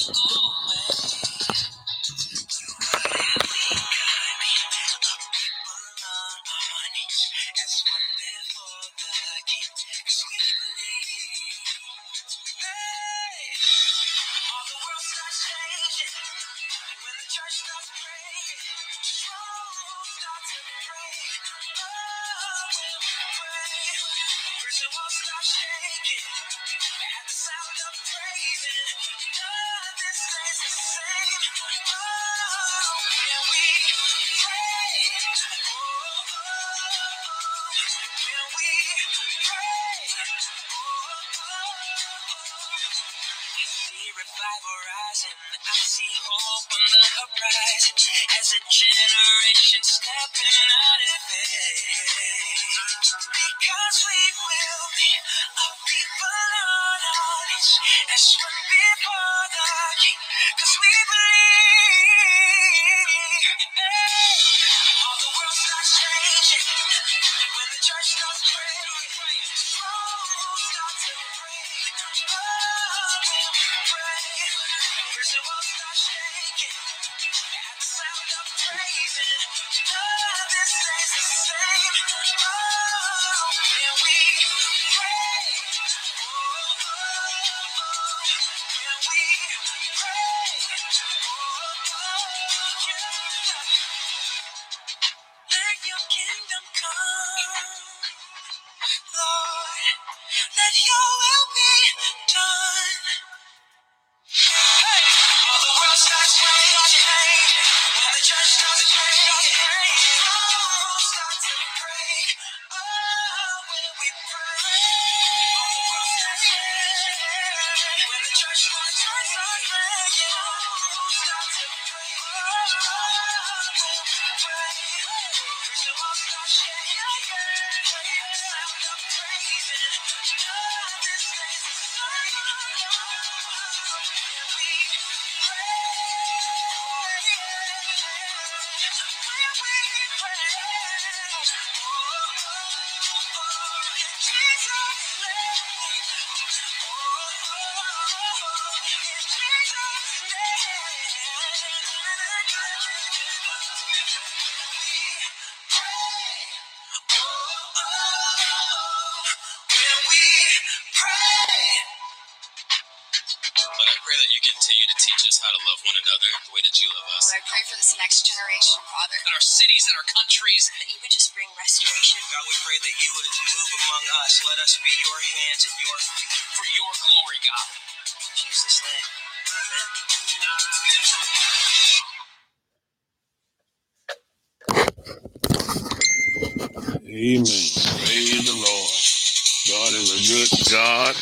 Amen. Praise the Lord. God is a good God,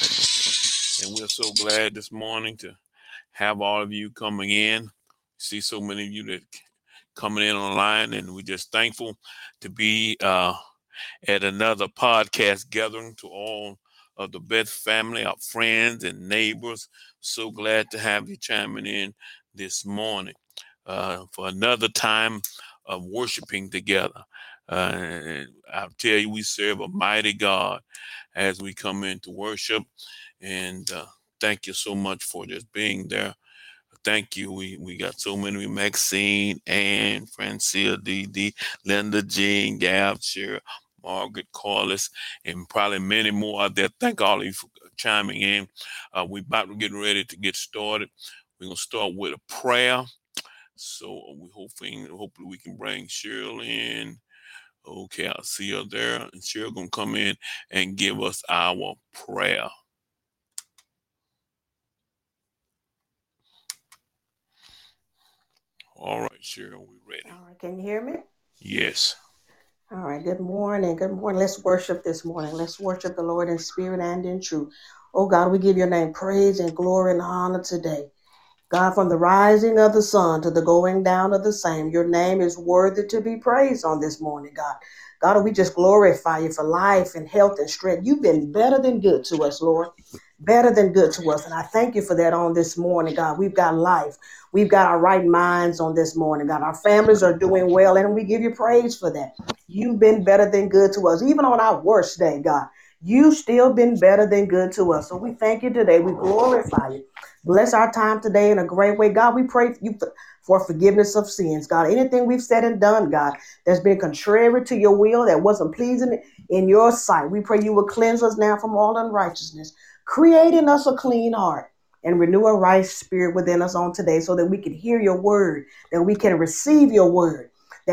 and we're so glad this morning to have all of you coming in. See so many of you that coming in online, and we're just thankful to be at another podcast gathering to all of the Beth family, our friends and neighbors. So glad to have you chiming in this morning for another time of worshiping together. And I'll tell you, we serve a mighty God as we come in to worship. And thank you so much for just being there. Thank you. We got so many. Maxine, Ann, Francia, Dee, Linda, Jean, Gab, Cheryl, Margaret, Corliss, and probably many more out there. Thank all of you for chiming in. We're about to get ready to get started. We're going to start with a prayer. So we hopefully we can bring Cheryl in. Okay, I'll see her there. And Cheryl going to come in and give us our prayer. All right, Cheryl, we ready. All right, can you hear me? Yes. All right, good morning. Good morning. Let's worship this morning. Let's worship the Lord in spirit and in truth. Oh God, we give your name praise and glory and honor today. God, from the rising of the sun to the going down of the same, your name is worthy to be praised on this morning, God. God, we just glorify you for life and health and strength. You've been better than good to us, Lord. Better than good to us. And I thank you for that on this morning, God. We've got life. We've got our right minds on this morning, God. Our families are doing well, and we give you praise for that. You've been better than good to us. Even on our worst day, God, you've still been better than good to us. So we thank you today. We glorify you. Bless our time today in a great way. God, we pray for forgiveness of sins. God, anything we've said and done, God, that's been contrary to your will, that wasn't pleasing in your sight, we pray you will cleanse us now from all unrighteousness, create in us a clean heart and renew a right spirit within us on today so that we can hear your word, that we can receive your word,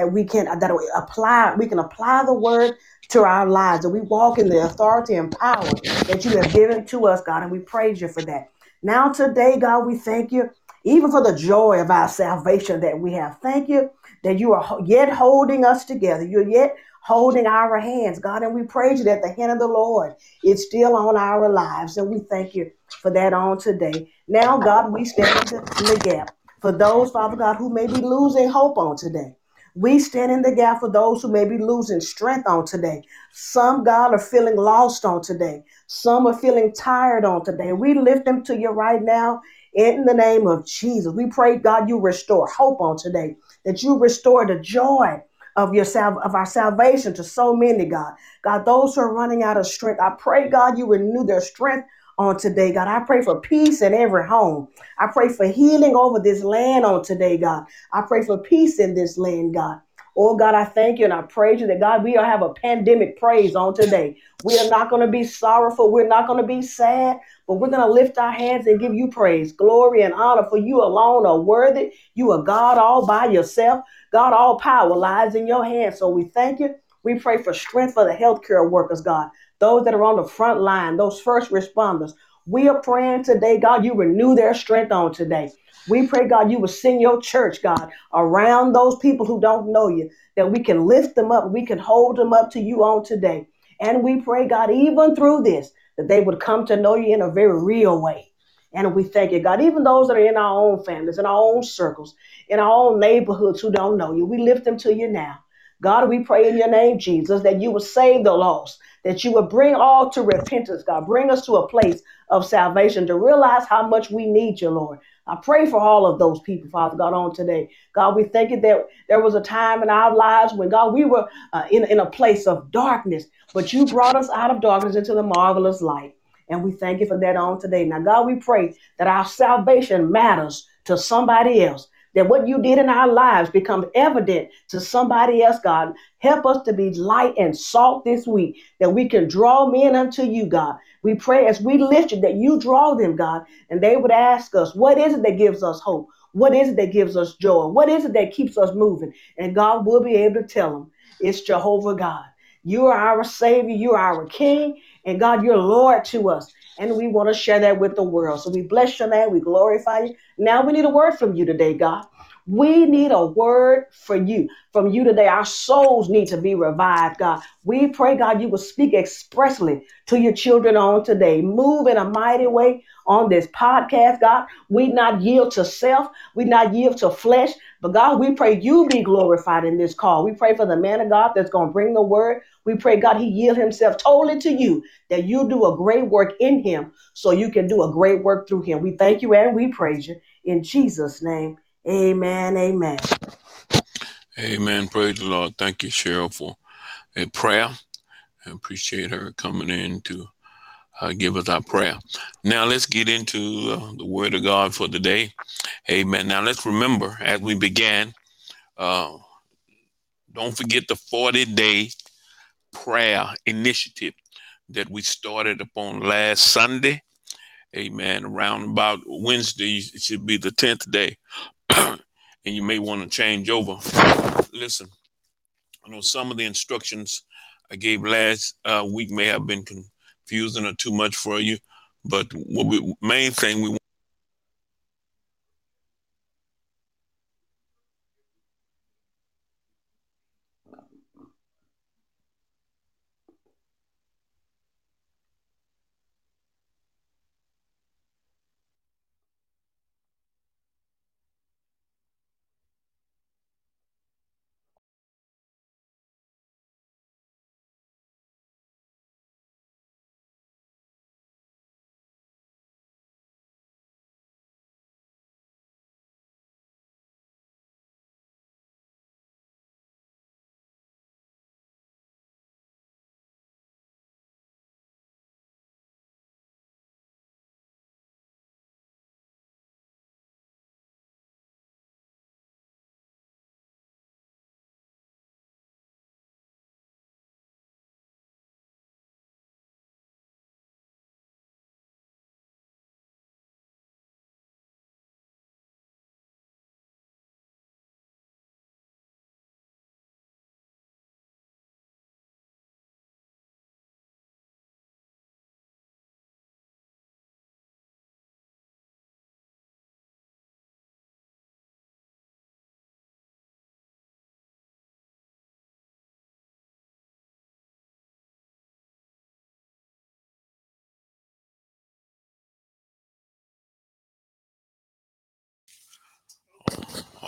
we can apply the word to our lives, that we walk in the authority and power that you have given to us, God, and we praise you for that. Now today, God, we thank you even for the joy of our salvation that we have. Thank you that you are yet holding us together. You're yet holding our hands, God, and we praise you that the hand of the Lord is still on our lives, and we thank you for that on today. Now, God, we stand in the gap for those, Father God, who may be losing hope on today. We stand in the gap for those who may be losing strength on today. Some, God, are feeling lost on today. Some are feeling tired on today. We lift them to you right now in the name of Jesus. We pray, God, you restore hope on today, that you restore the joy of our salvation to so many, God. God, those who are running out of strength, I pray, God, you renew their strength on today, God. I pray for peace in every home. I pray for healing over this land on today, God. I pray for peace in this land, God. Oh, God, I thank you and I praise you that, God, we have a pandemic praise on today. We are not going to be sorrowful. We're not going to be sad, but we're going to lift our hands and give you praise, glory, and honor, for you alone are worthy. You are God all by yourself. God, all power lies in your hands. So we thank you. We pray for strength for the healthcare workers, God, those that are on the front line, those first responders. We are praying today, God, you renew their strength on today. We pray, God, you will send your church, God, around those people who don't know you, that we can lift them up, we can hold them up to you on today. And we pray, God, even through this, that they would come to know you in a very real way. And we thank you, God, even those that are in our own families, in our own circles, in our own neighborhoods who don't know you, we lift them to you now. God, we pray in your name, Jesus, that you will save the lost, that you will bring all to repentance, God. Bring us to a place of salvation to realize how much we need you, Lord. I pray for all of those people, Father God, on today. God, we thank you that there was a time in our lives when, God, we were in a place of darkness, but you brought us out of darkness into the marvelous light. And we thank you for that on today. Now, God, we pray that our salvation matters to somebody else, that what you did in our lives becomes evident to somebody else, God. Help us to be light and salt this week, that we can draw men unto you, God. We pray as we lift you that you draw them, God, and they would ask us, what is it that gives us hope? What is it that gives us joy? What is it that keeps us moving? And God will be able to tell them, it's Jehovah God. You are our Savior. You are our King. And God, you're Lord to us. And we want to share that with the world. So we bless your name. We glorify you. Now we need a word from you today, God. We need a word from you today. Our souls need to be revived, God. We pray, God, you will speak expressly to your children on today. Move in a mighty way on this podcast, God. We not yield to self. We not yield to flesh. But God, we pray you be glorified in this call. We pray for the man of God that's going to bring the word. We pray, God, he yield himself totally to you, that you do a great work in him so you can do a great work through him. We thank you and we praise you. In Jesus' name, amen, amen. Amen. Praise the Lord. Thank you, Cheryl, for a prayer. I appreciate her coming in to give us our prayer. Now let's get into the word of God for the day. Amen. Now let's remember, as we began, uh, don't forget the 40-day prayer initiative that we started upon last Sunday. Amen. Around about Wednesday, it should be the 10th day. And you may want to change over. Listen, I know some of the instructions I gave last week may have been confusing or too much for you, but main thing we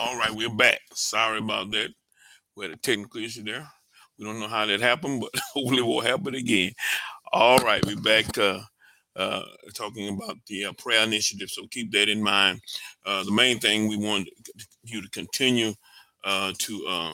All right, we're back. Sorry about that. We had a technical issue there. We don't know how that happened, but hopefully it won't happen again. All right, we're back talking about the prayer initiative. So keep that in mind. The main thing we want you to continue to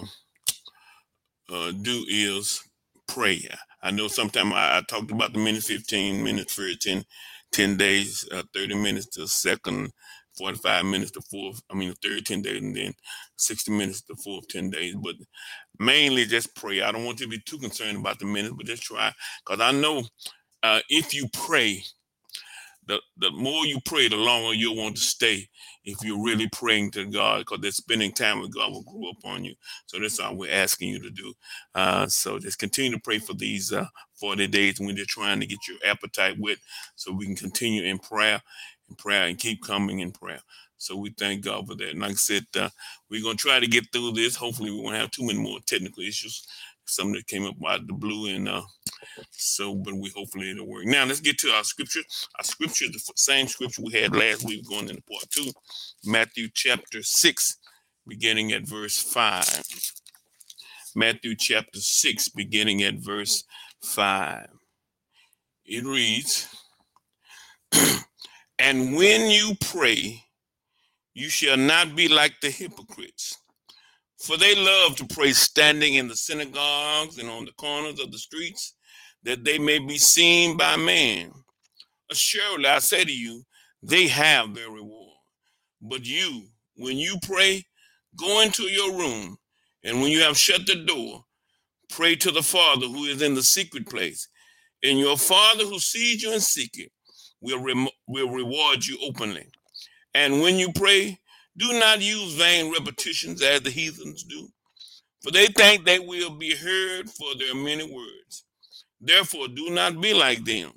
do is pray. I know sometimes I talked about the minute 15 minutes for 10 days, 30 minutes to second, 45 minutes to fourth, the third 10 days, and then 60 minutes to fourth 10 days. But mainly just pray. I don't want you to be too concerned about the minutes, but just try. Because I know if you pray, the more you pray, the longer you'll want to stay if you're really praying to God, because that spending time with God will grow upon you. So that's all we're asking you to do. So just continue to pray for these 40 days when they're trying to get your appetite wet, so we can continue in prayer and keep coming in prayer. So we thank God for that. And like I said, we're going to try to get through this. Hopefully we won't have too many more technical issues. Some that came up out of the blue, and but hopefully it'll work. Now let's get to our scripture. Our scripture is the same scripture we had last week, going into part 2, Matthew chapter 6, beginning at verse 5. Matthew chapter 6, beginning at verse 5. It reads, "And when you pray, you shall not be like the hypocrites, for they love to pray standing in the synagogues and on the corners of the streets, that they may be seen by man. Assuredly, I say to you, they have their reward. But you, when you pray, go into your room, and when you have shut the door, pray to the Father who is in the secret place. And your Father who sees you in secret will reward you openly. And when you pray, do not use vain repetitions as the heathens do, for they think they will be heard for their many words. Therefore, do not be like them.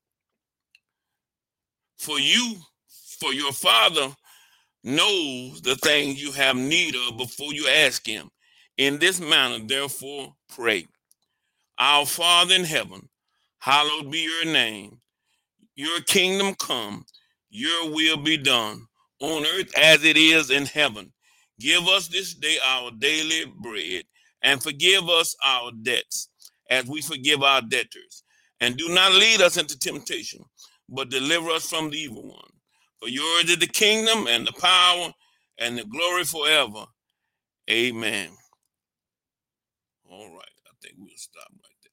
For your Father knows the things you have need of before you ask him. In this manner, therefore, pray. Our Father in heaven, hallowed be your name. Your kingdom come, your will be done on earth as it is in heaven. Give us this day our daily bread, and forgive us our debts as we forgive our debtors. And do not lead us into temptation, but deliver us from the evil one. For yours is the kingdom and the power and the glory forever. Amen." All right, I think we'll stop right there.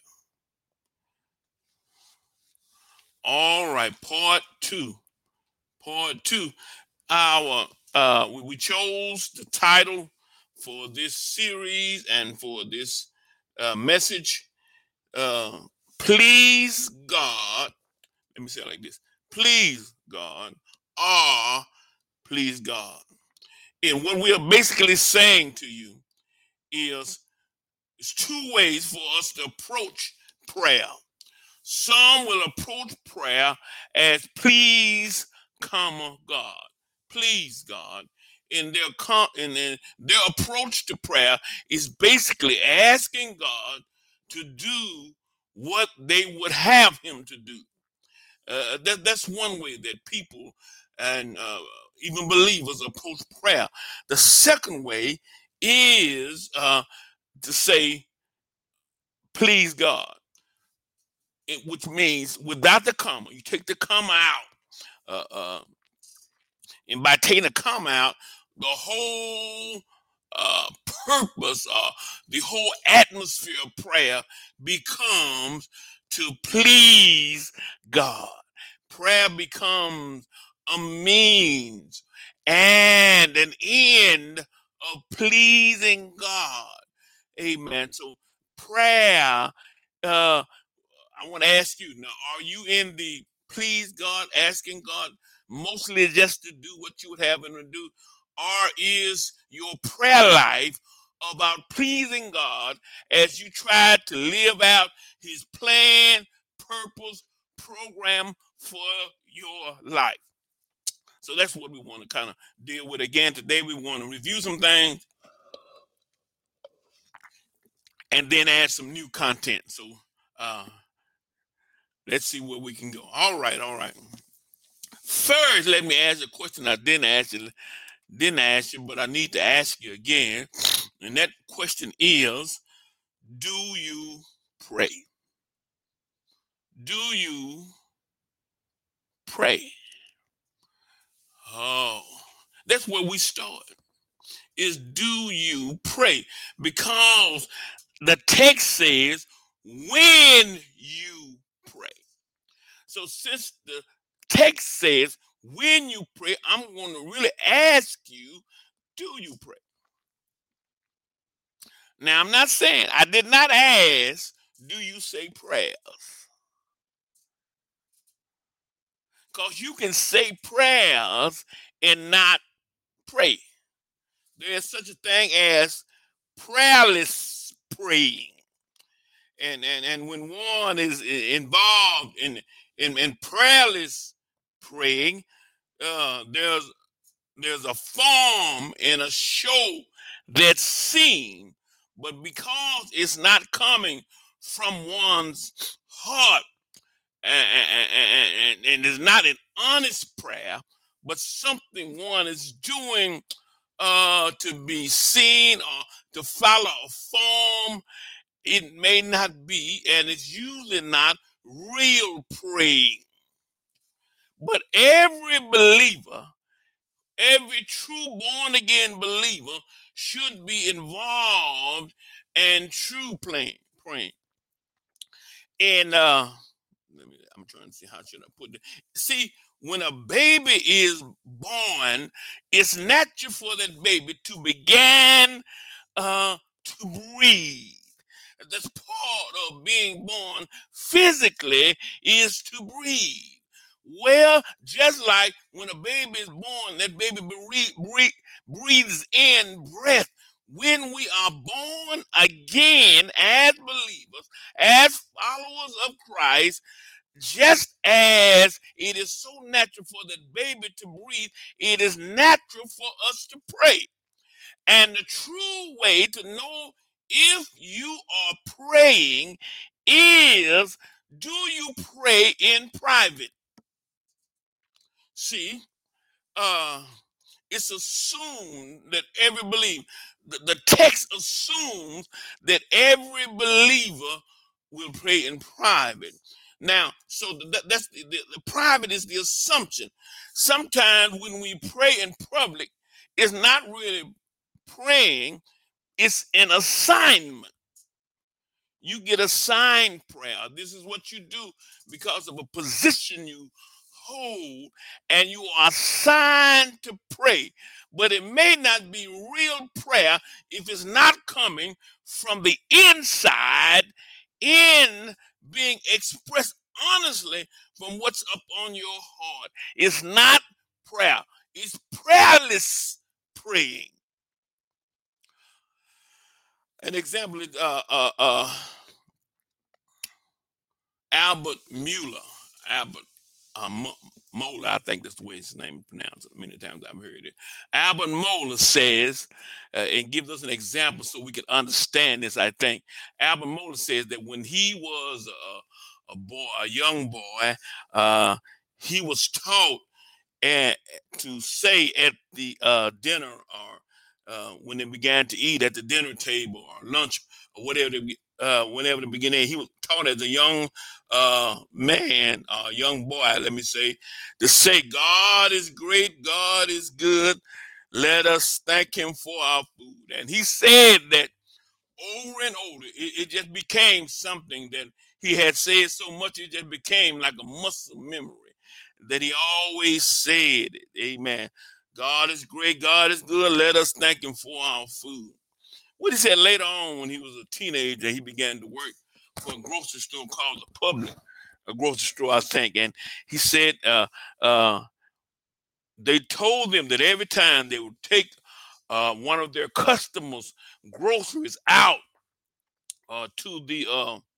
All right, part 2. We chose the title for this series and for this message. Please God. Let me say it like this: please God, or please God. And what we are basically saying to you is, it's 2 ways for us to approach prayer. Some will approach prayer as please, God. Please, God. And their approach to prayer is basically asking God to do what they would have him to do. That's one way that people and even believers approach prayer. The second way is to say, please God. Which means without the comma, you take the comma out, and by taking the comma out, the whole purpose, the whole atmosphere of prayer becomes to please God. Prayer becomes a means and an end of pleasing God. Amen. So prayer, I want to ask you now, are you in the please God, asking God mostly just to do what you would have him to do? Or is your prayer life about pleasing God as you try to live out his plan, purpose, program for your life? So that's what we want to kind of deal with again today. We want to review some things and then add some new content. So let's see where we can go. All right. First, let me ask you a question I didn't ask you didn't ask you, but I need to ask you again. And that question is, do you pray? Do you pray? Oh, that's where we start. Is do you pray? Because the text says when you pray. So since the text says when you pray, I'm going to really ask you, do you pray? Now, I'm not saying, I did not ask, do you say prayers? Because you can say prayers and not pray. There's such a thing as prayerless praying. And when one is involved in prayerless praying, there's a form and a show that's seen, but because it's not coming from one's heart and it's not an honest prayer, but something one is doing to be seen or to follow a form, it may not be, and it's usually not real praying. But every believer, every true born again believer should be involved in true praying. And I'm trying to see how should I put it. See, when a baby is born, it's natural for that baby to begin to breathe. That's part of being born physically, is to breathe. Well, just like when a baby is born, that baby breathes in breath. When we are born again as believers, as followers of Christ, just as it is so natural for the baby to breathe, it is natural for us to pray. And the true way to know if you are praying is, do you pray in private? See, it's assumed that every believer, the text assumes that every believer will pray in private. Now, so that's the private is the assumption. Sometimes when we pray in public, it's not really praying, it's an assignment. You get assigned prayer. This is what you do because of a position you hold, and you are assigned to pray. But it may not be real prayer if it's not coming from the inside, in being expressed honestly from what's up on your heart. It's not prayer, it's prayerless praying. An example is Albert Mueller. Albert Moeller, I think that's the way his name is pronounced. Many times I've heard it. Albert Moeller says, and gives us an example so we can understand this, I think. Albert Moeller says that when he was a young boy, he was taught to say at the dinner, or when they began to eat at the dinner table or lunch or whatever, whenever the beginning, he was taught as a young man, young boy, let me say, to say, God is great, God is good. Let us thank him for our food. And he said that over and over. It just became something that he had said so much, it just became like a muscle memory that he always said it. Amen. God is great, God is good. Let us thank him for our food. What he said later on when he was a teenager, he began to work for a grocery store called the Public, a grocery store, I think. And he said they told them that every time they would take one of their customers' groceries out to the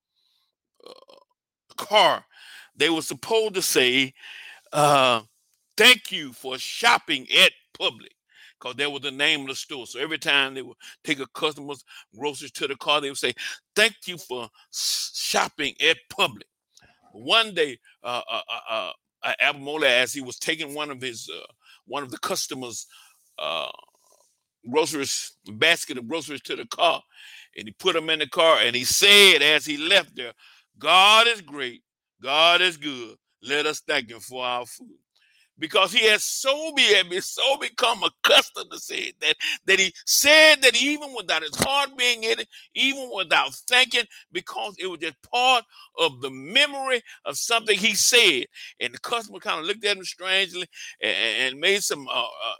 car, they were supposed to say, thank you for shopping at Public, because that was the name of the store. So every time they would take a customer's groceries to the car, they would say, thank you for shopping at Public. One day, Albert Moeller, as he was taking one of the customers' basket of groceries to the car, and he put them in the car, and he said as he left there, God is great, God is good. Let us thank him for our food. Because he has so become accustomed to say that he said that even without his heart being in it, even without thinking, because it was just part of the memory of something he said. And the customer kind of looked at him strangely and made some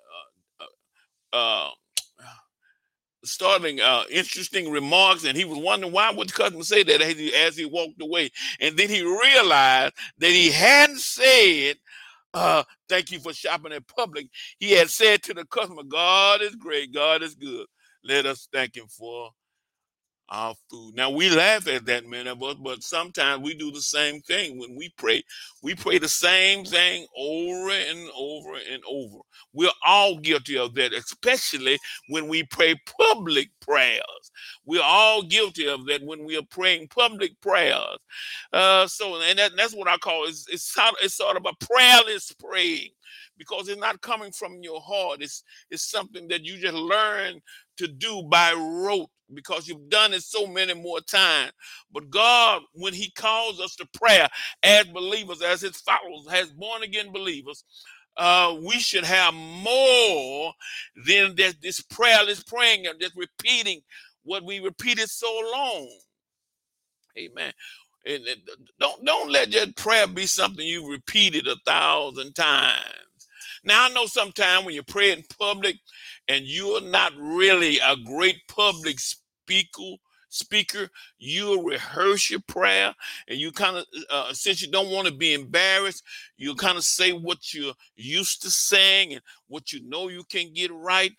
starting interesting remarks, and he was wondering why would the customer say that as he walked away. And then he realized that he hadn't said, thank you for shopping at Publix. He had said to the customer, God is great, God is good. Let us thank him for our food. Now we laugh at that, many of us, but sometimes we do the same thing when we pray. We pray the same thing over and over and over. We're all guilty of that, especially when we pray public prayers. We're all guilty of that when we are praying public prayers. That's what I call it's sort of a prayerless praying, because it's not coming from your heart. It's something that you just learn to do by rote, because you've done it so many more times. But God, when he calls us to prayer as believers, as his followers, as born again believers, we should have more than this prayerless praying and just repeating what we repeated so long. Amen. And don't let your prayer be something you repeated 1,000 times. Now, I know sometimes when you pray in public and you're not really a great public speaker, you'll rehearse your prayer, and you kind of, since you don't want to be embarrassed, you kind of say what you're used to saying and what you know you can get right.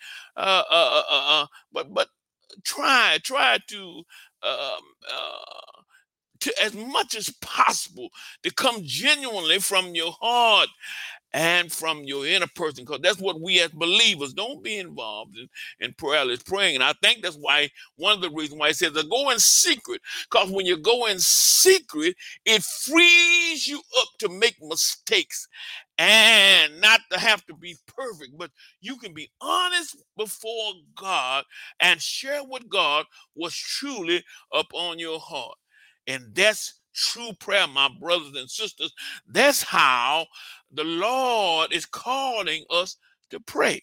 But try to as much as possible to come genuinely from your heart and from your inner person, because that's what we as believers don't be involved in prayerless praying. And I think that's why one of the reasons why it says to go in secret, because when you go in secret, it frees you up to make mistakes and not to have to be perfect, but you can be honest before God and share with God what's truly up on your heart. And that's true prayer, my brothers and sisters. That's how the Lord is calling us to pray.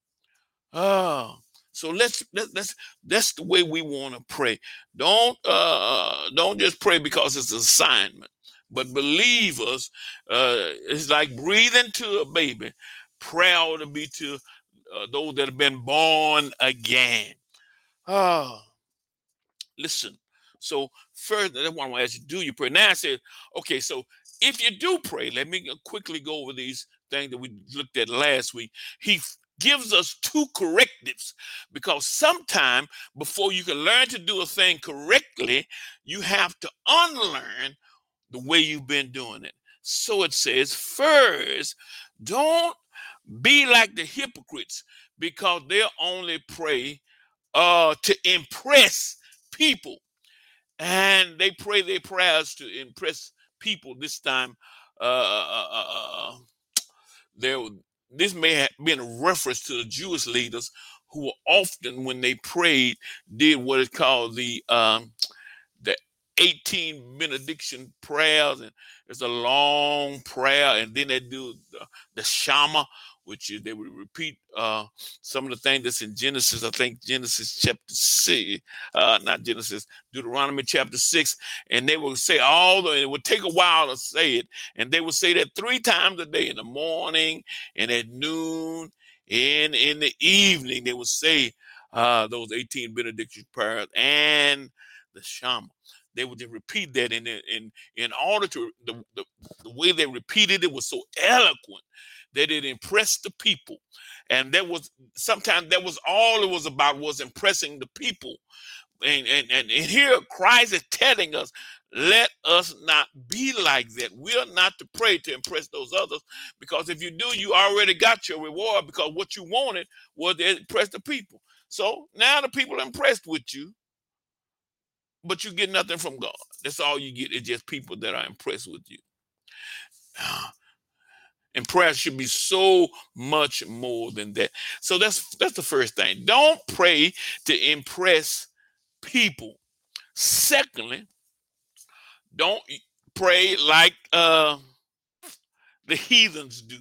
So let's that's the way we want to pray. Don't just pray because it's an assignment. But believers, it's like breathing to a baby. Prayer ought to be to those that have been born again. Listen. So first, that's what I want to ask you: do you pray? Now I said, okay. So if you do pray, let me quickly go over these things that we looked at last week. He gives us two correctives, because sometime before you can learn to do a thing correctly, you have to unlearn the way you've been doing it. So it says, first, don't be like the hypocrites, because they'll only pray to impress people, and they pray their prayers to impress people. This time, this may have been a reference to the Jewish leaders who often, when they prayed, did what is called the 18 benediction prayers, and it's a long prayer, and then they do the Shema, which is they would repeat some of the things that's in Genesis. I think Genesis chapter 6, not Genesis, Deuteronomy chapter 6, and they will say it would take a while to say it, and they would say that 3 times a day, in the morning and at noon and in the evening. They would say those 18 benediction prayers and the Shema. They would just repeat that, in order to the way they repeated it was so eloquent that it impressed the people. And sometimes that was all it was about, was impressing the people. And here Christ is telling us, let us not be like that. We are not to pray to impress those others, because if you do, you already got your reward, because what you wanted was to impress the people. So now the people are impressed with you, but you get nothing from God. That's all you get, is just people that are impressed with you. And prayer should be so much more than that. So that's the first thing. Don't pray to impress people. Secondly, don't pray like the heathens do,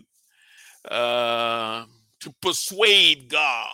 to persuade God.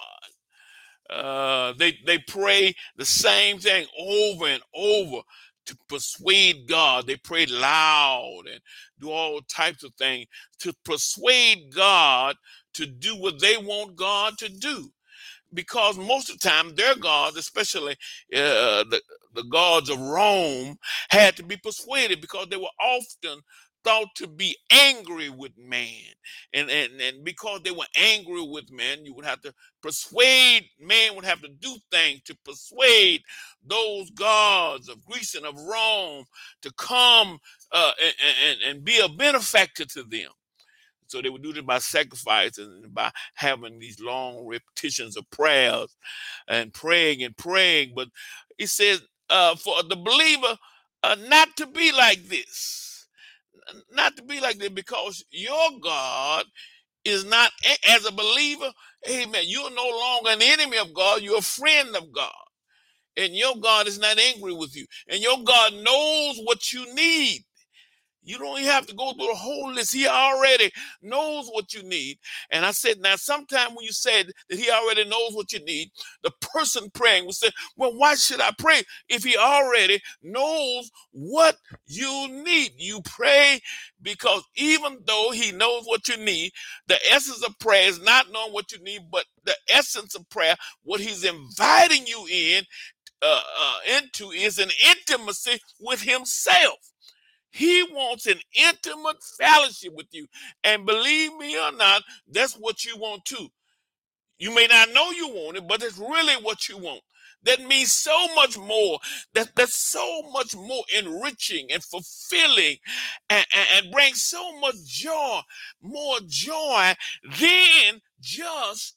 They pray the same thing over and over to persuade God. They pray loud and do all types of things to persuade God to do what they want God to do. Because most of the time their gods, especially the gods of Rome, had to be persuaded because they were often thought to be angry with man. And because they were angry with man, you would have to persuade, man would have to do things to persuade those gods of Greece and of Rome to come and be a benefactor to them. So they would do this by sacrifice and by having these long repetitions of prayers and praying and praying. But it says for the believer not to be like this. Not to be like this, because your God is not, as a believer, amen, you're no longer an enemy of God, you're a friend of God. And your God is not angry with you. And your God knows what you need. You don't even have to go through the whole list. He already knows what you need. And I said, now, sometime when you said that he already knows what you need, the person praying will say, well, why should I pray if he already knows what you need? You pray because even though he knows what you need, the essence of prayer is not knowing what you need, but the essence of prayer, what he's inviting you into is an intimacy with himself. He wants an intimate fellowship with you. And believe me or not, that's what you want too. You may not know you want it, but it's really what you want. That means so much more. That's so much more enriching and fulfilling and brings so much joy, more joy than just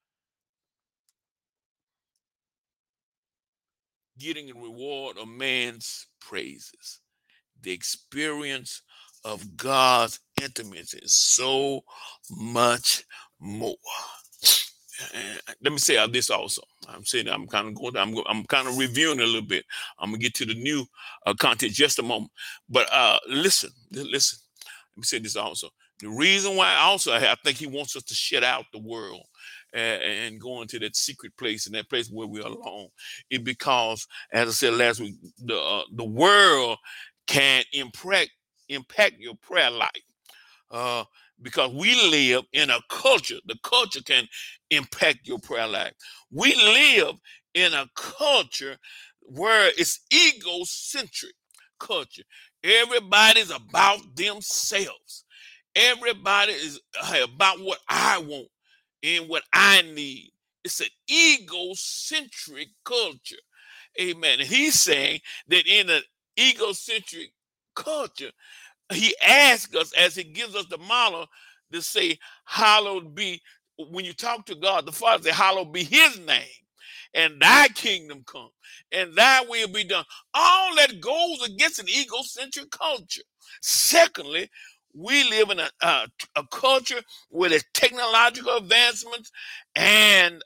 getting a reward of man's praises. The experience of God's intimacy is so much more. Let me say this also. I'm saying I'm kind of going. I'm kind of reviewing a little bit. I'm gonna get to the new content just a moment. But listen. Let me say this also. The reason why also I think he wants us to shut out the world and go into that secret place and that place where we're alone, is because, as I said last week, the world can impact your prayer life. Because we live in a culture. The culture can impact your prayer life. We live in a culture where it's egocentric culture. Everybody's about themselves. Everybody is about what I want and what I need. It's an egocentric culture. Amen. And he's saying that in an egocentric culture, he asks us, as he gives us the model, to say, hallowed be, when you talk to God, the Father say, hallowed be his name, and thy kingdom come, and thy will be done. All that goes against an egocentric culture. Secondly, we live in a culture where there's technological advancements and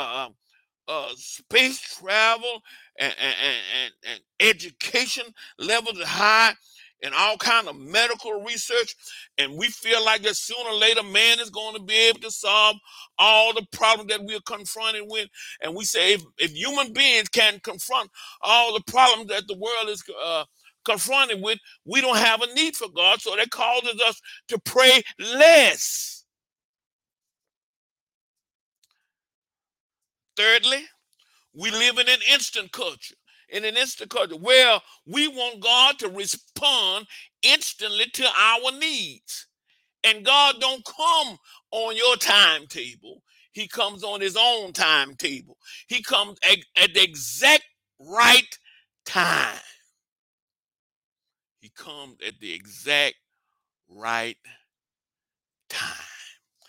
space travel and education levels are high, and all kind of medical research, and we feel like that sooner or later man is going to be able to solve all the problems that we're confronted with. And we say if human beings can confront all the problems that the world is confronted with, we don't have a need for God. So that causes us to pray less. Thirdly, we live in an instant culture. In an instant culture where we want God to respond instantly to our needs. And God don't come on your timetable. He comes on his own timetable. He comes at the exact right time. He comes at the exact right time.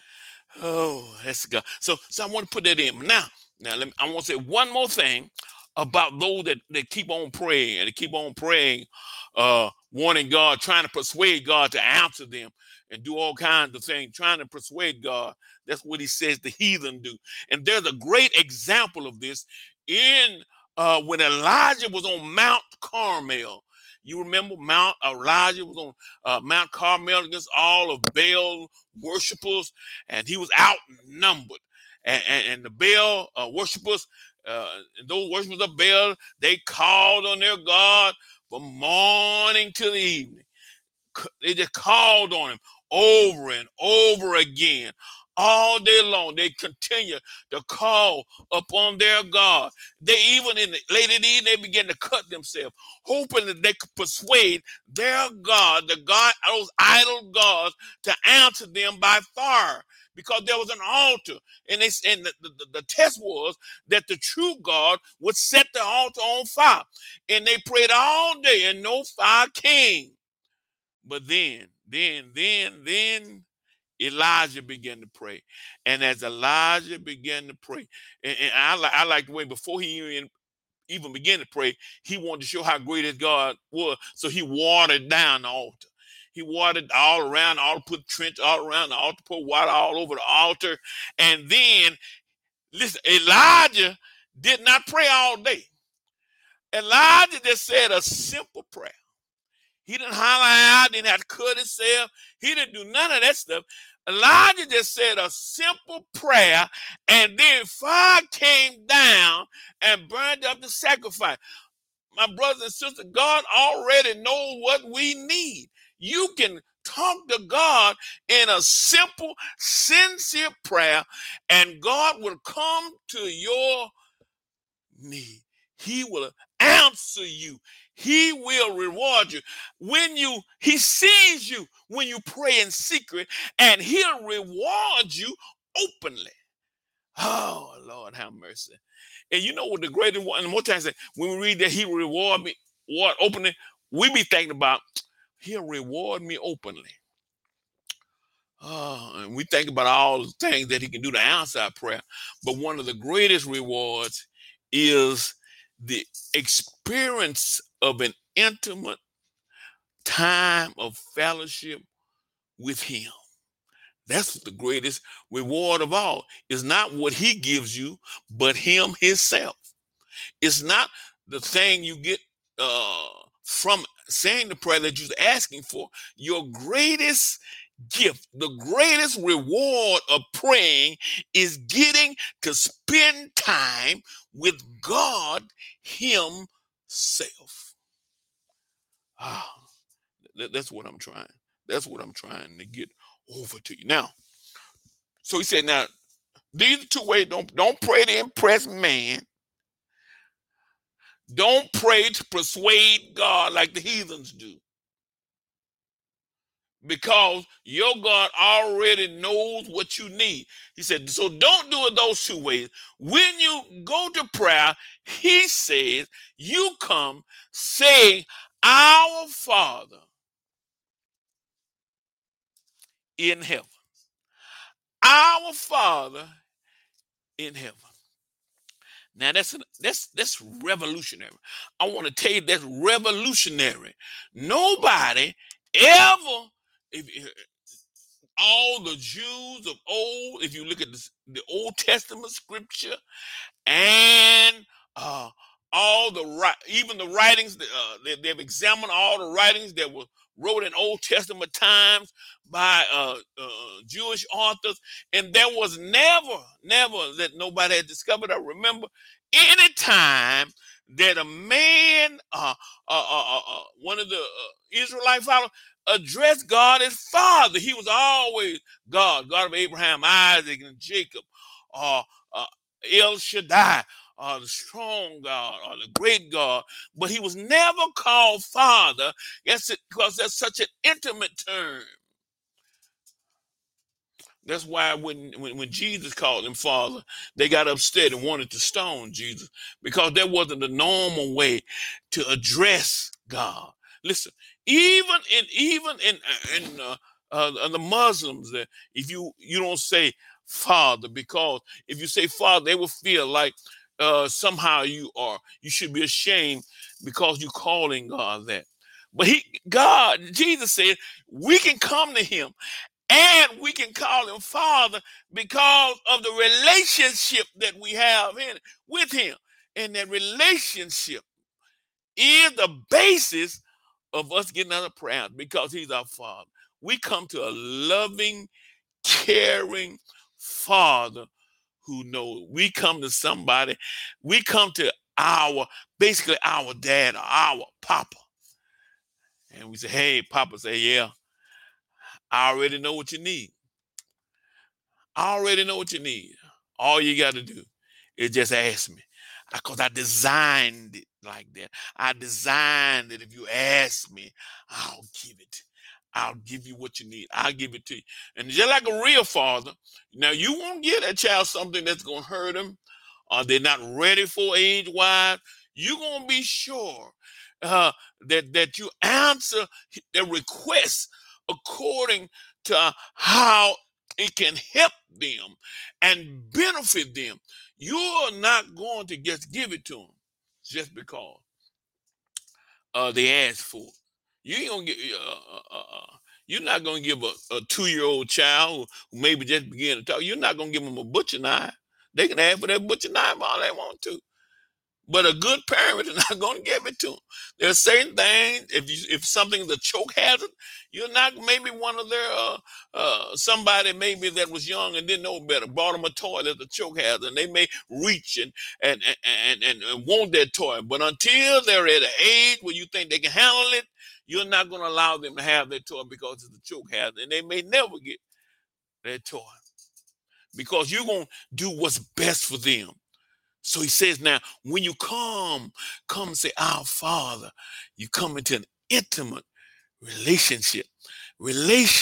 Oh, that's God. So I want to put that in. Now I want to say one more thing about those that keep on praying and they keep on praying, wanting God, trying to persuade God to answer them and do all kinds of things, trying to persuade God. That's what he says the heathen do. And there's a great example of this in when Elijah was on Mount Carmel. You remember Elijah was on Mount Carmel against all of Baal worshipers, and he was outnumbered. And the Baal worshipers, those worshipers of Baal, they called on their God from morning to the evening. They just called on him over and over again. All day long, they continue to call upon their God. They even in the late in the evening, they began to cut themselves, hoping that they could persuade their God, those idol gods, to answer them by fire, because there was an altar, and the test was that the true God would set the altar on fire, and they prayed all day, and no fire came. But then Elijah began to pray. And as Elijah began to pray, and I like the way before he even began to pray, he wanted to show how great his God was. So he watered down the altar. He watered all around, put trench all around the altar, put water all over the altar. And then, listen, Elijah did not pray all day. Elijah just said a simple prayer. He didn't holler out, didn't have to cut himself. He didn't do none of that stuff. Elijah just said a simple prayer, and then fire came down and burned up the sacrifice. My brothers and sisters, God already knows what we need. You can talk to God in a simple, sincere prayer, and God will come to your need. He will answer you. He will reward you. He sees you when you pray in secret, and he'll reward you openly. Oh, Lord, have mercy. And you know what the greatest one, and more times when we read that he will reward me openly, we be thinking about he'll reward me openly. And we think about all the things that he can do to answer our prayer. But one of the greatest rewards is the experience of an intimate time of fellowship with him. That's the greatest reward of all. It's not what he gives you, but him himself. It's not the thing you get from saying the prayer that you're asking for. Your greatest gift, the greatest reward of praying is getting to spend time with God himself. That's what I'm trying. That's what I'm trying to get over to you. Now, so he said, now, these are two ways. Don't pray to impress man. Don't pray to persuade God like the heathens do, because your God already knows what you need. He said, so don't do it those two ways. When you go to prayer, he says, you come saying, our Father in heaven. Our Father in heaven. Now that's revolutionary. I want to tell you that's revolutionary. Nobody ever, all the Jews of old, if you look at the Old Testament scripture, and even the writings, they've examined all the writings that were wrote in Old Testament times by Jewish authors, and there was never that nobody had discovered or remember any time that a man, one of the Israelite followers, addressed God as Father. He was always God of Abraham, Isaac, and Jacob, El Shaddai, the strong God, or the great God, but he was never called Father. Yes, because that's such an intimate term. That's why when Jesus called him Father, they got upset and wanted to stone Jesus, because that wasn't the normal way to address God. Listen, even in the Muslims, that if you don't say Father, because if you say Father, they will feel like somehow you should be ashamed because you're calling God that. But Jesus said we can come to him and we can call him Father because of the relationship that we have with him. And that relationship is the basis of us getting out of prayer because he's our Father. We come to a loving, caring Father who knows. We come to somebody, we come to basically our dad or our Papa. And we say, hey, Papa, say, yeah, I already know what you need. I already know what you need. All you got to do is just ask me. Because I designed it like that. I designed it. If you ask me, I'll give it. I'll give you what you need. I'll give it to you. And just like a real father, now you won't give that child something that's going to hurt them or they're not ready for age-wise. You're going to be sure that you answer the request according to how it can help them and benefit them. You're not going to just give it to them just because they asked for it. You ain't gonna get. You're not gonna give a 2-year-old child who maybe just began to talk. You're not gonna give them a butcher knife. They can ask for that butcher knife all they want to. But a good parent is not going to give it to them. There's certain things. If something's a choke hazard, you're not maybe one of their somebody maybe that was young and didn't know better bought them a toy that's a choke hazard, and they may reach and want that toy. But until they're at an age where you think they can handle it, you're not going to allow them to have that toy because it's a choke hazard, and they may never get that toy because you're going to do what's best for them. So he says now, when you come and say, our Father, you come into an intimate relationship. But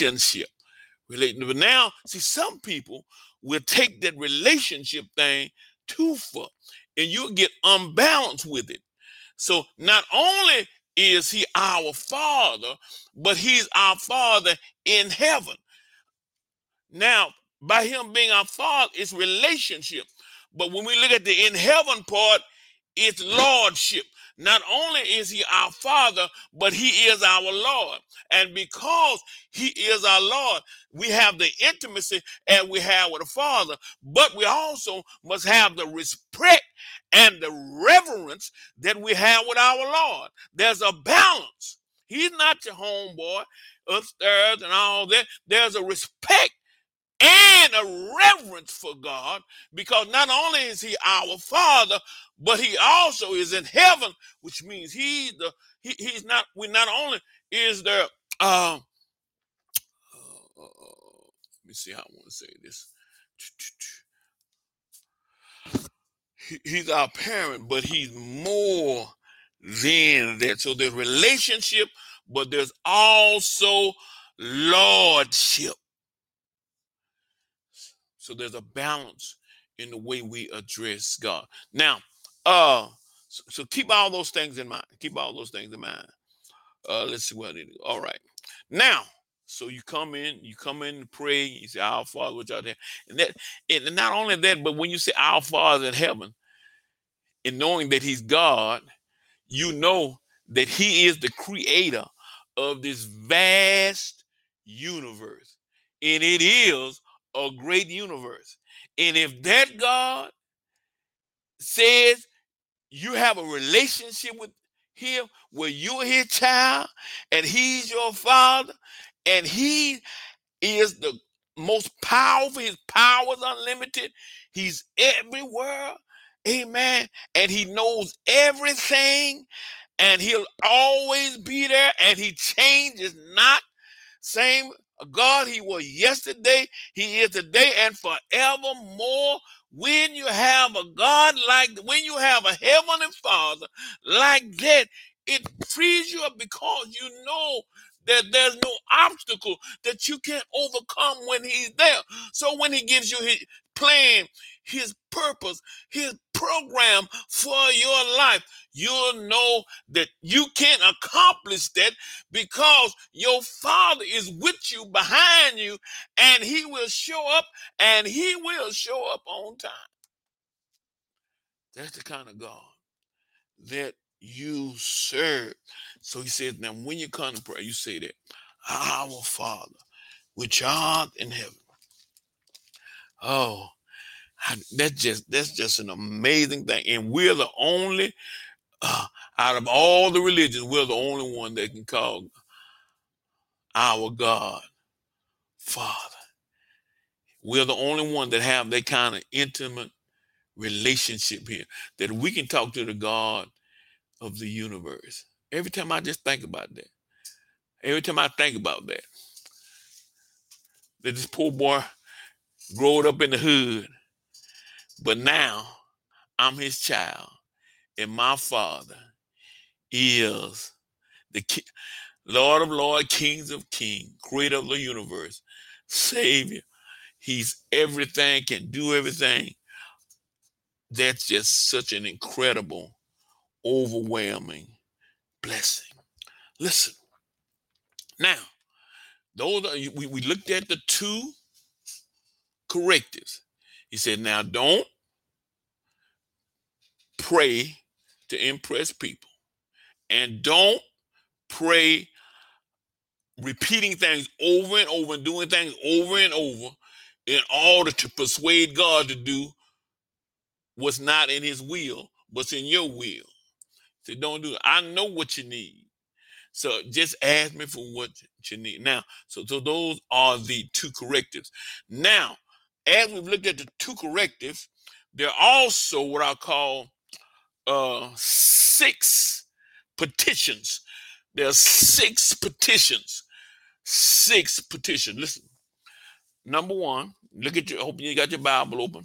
now, see, some people will take that relationship thing too far, and you'll get unbalanced with it. So not only is he our Father, but he's our Father in heaven. Now, by him being our Father, it's relationship. But when we look at the in heaven part, it's lordship. Not only is he our Father, but he is our Lord. And because he is our Lord, we have the intimacy and we have with the Father, but we also must have the respect and the reverence that we have with our Lord. There's a balance. He's not your homeboy upstairs and all that. There's a respect and a reverence for God, because not only is he our Father, but he also is in heaven, which means he's not only is there let me see how I want to say this. He's our parent, but he's more than that. So there's relationship, but there's also lordship. So there's a balance in the way we address God. Now, so keep all those things in mind. Keep all those things in mind. Let's see what it is. All right. Now, so you come in to pray, you say, our Father which art in heaven. And not only that, but when you say our Father in heaven, and knowing that he's God, you know that he is the creator of this vast universe. And it is a great universe. And if that God says you have a relationship with him where you're his child and he's your father and he is the most powerful, his power is unlimited, he's everywhere, amen, and he knows everything and he'll always be there and he changes not. Same God he was yesterday, he is today, and forevermore. When you have a God when you have a heavenly Father like that, it frees you up because you know that there's no obstacle that you can't overcome when he's there. So when he gives you his plan, his purpose, his program for your life, you'll know that you can't accomplish that because your Father is with you, behind you, and he will show up, and he will show up on time. That's the kind of God that you serve. So he says, now when you come to pray, you say that, our Father, which art in heaven. Oh, that's just an amazing thing. And we're the only, out of all the religions, we're the only one that can call our God Father. We're the only one that have that kind of intimate relationship here, that we can talk to the God of the universe. Every time I just think about that, every time I think about that this poor boy growing up in the hood, but now I'm his child, and my Father is the Lord of Lords, Kings of Kings, Creator of the universe, Savior. He's everything, can do everything. That's just such an incredible, overwhelming blessing. Listen, now, those are, we looked at the two correctives. He said, now don't pray to impress people, and don't pray repeating things over and over and doing things over and over in order to persuade God to do what's not in his will, what's in your will. So don't do it. I know what you need. So just ask me for what you need. Now, so those are the two correctives. Now, as we've looked at the two correctives, there are also what I call 6 petitions. There are 6 petitions. 6 petitions. Listen. Number 1, look at hope you got your Bible open.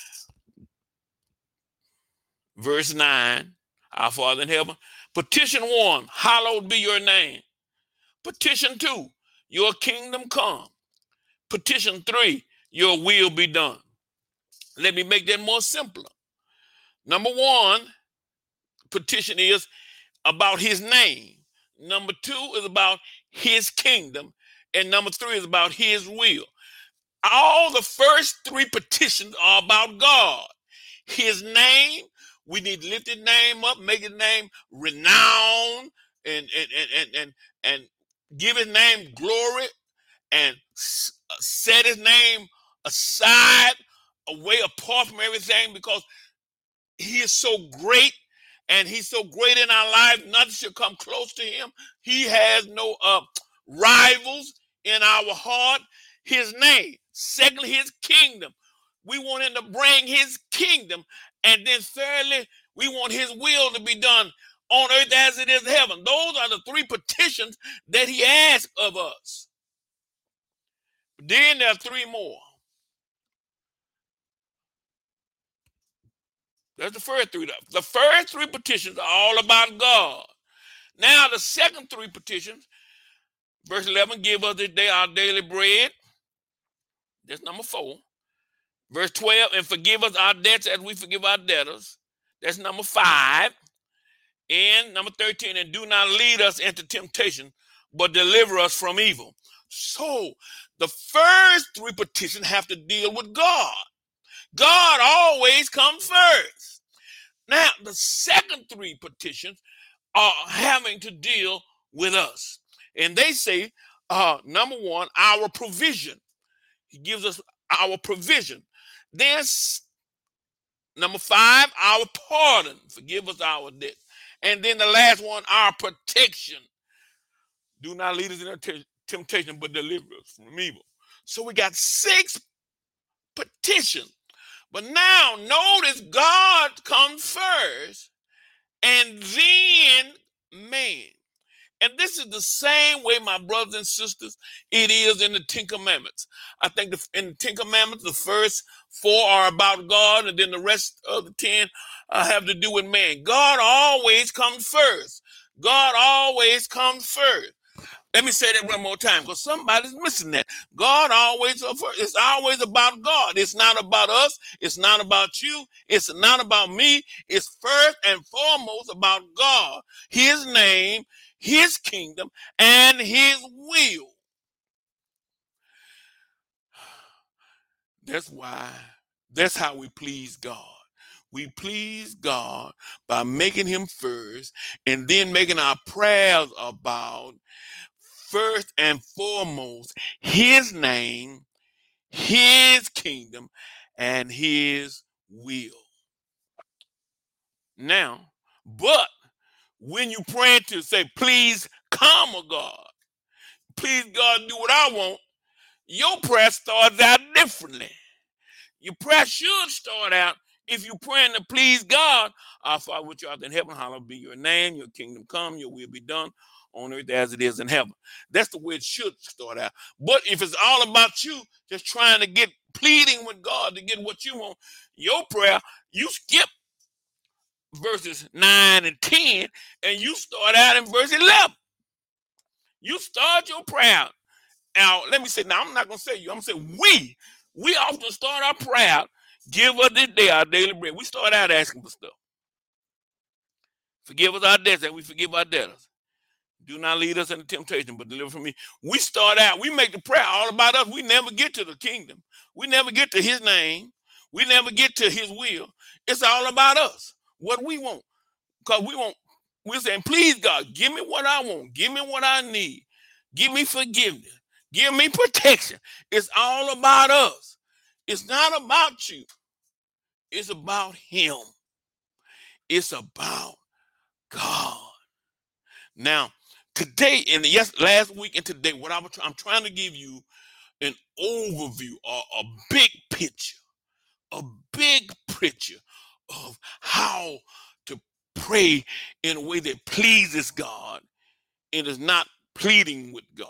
Verse 9, our Father in heaven. Petition 1, hallowed be your name. Petition 2, your kingdom come. Petition 3, your will be done. Let me make that more simpler. Number 1, petition is about his name. Number 2 is about his kingdom. And number 3 is about his will. All the first 3 petitions are about God. His name, we need to lift his name up, make his name renowned, and give his name glory, and set his name aside, away apart from everything, because he is so great, and he's so great in our life, nothing should come close to him. He has no rivals in our heart. His name. Secondly, his kingdom. We want him to bring his kingdom. And then thirdly, we want his will to be done on earth as it is in heaven. Those are the 3 petitions that he asks of us. Then there are 3 more. That's the first 3. The first 3 petitions are all about God. Now the second 3 petitions, verse 11, give us this day our daily bread. That's number 4. Verse 12, and forgive us our debts as we forgive our debtors. That's number 5. And number 13, and do not lead us into temptation, but deliver us from evil. So the first 3 petitions have to deal with God. God always comes first. Now, the second 3 petitions are having to deal with us. And they say, number 1, our provision. He gives us our provision. Then number 5, our pardon. Forgive us our debt. And then the last one, our protection. Do not lead us into temptation, but deliver us from evil. So we got 6 petitions. But now notice God comes first, and then man. And this is the same way, my brothers and sisters, it is in the 10 Commandments. I think in the 10 Commandments, the first 4 are about God, and then the rest of the 10 have to do with man. God always comes first. God always comes first. Let me say that one more time, because somebody's missing that. God always, it's always about God. It's not about us. It's not about you. It's not about me. It's first and foremost about God, his name, his kingdom, and his will. That's how we please God. We please God by making him first and then making our prayers about first and foremost his name, his kingdom, and his will. Now, but when you pray to say, please come, oh God, please God, do what I want, your prayer starts out differently. Your prayer should start out, if you're praying to please God, our Father which art in heaven, hallowed be your name, your kingdom come, your will be done on earth as it is in heaven. That's the way it should start out. But if it's all about you just trying to get pleading with God to get what you want, your prayer, you skip verses 9 and 10 and you start out in verse 11. You start your prayer. Now, let me say, now I'm not going to say you, I'm going to say we often start our prayer, give us this day our daily bread. We start out asking for stuff. Forgive us our debts and we forgive our debtors. Do not lead us into temptation, but deliver from me. We start out, we make the prayer all about us. We never get to the kingdom. We never get to his name. We never get to his will. It's all about us, what we want. Because we're saying, please God, give me what I want. Give me what I need. Give me forgiveness. Give me protection. It's all about us. It's not about you. It's about him. It's about God. Now, today and last week and today, what I'm trying to give you an overview or a big picture of how to pray in a way that pleases God and is not pleading with God.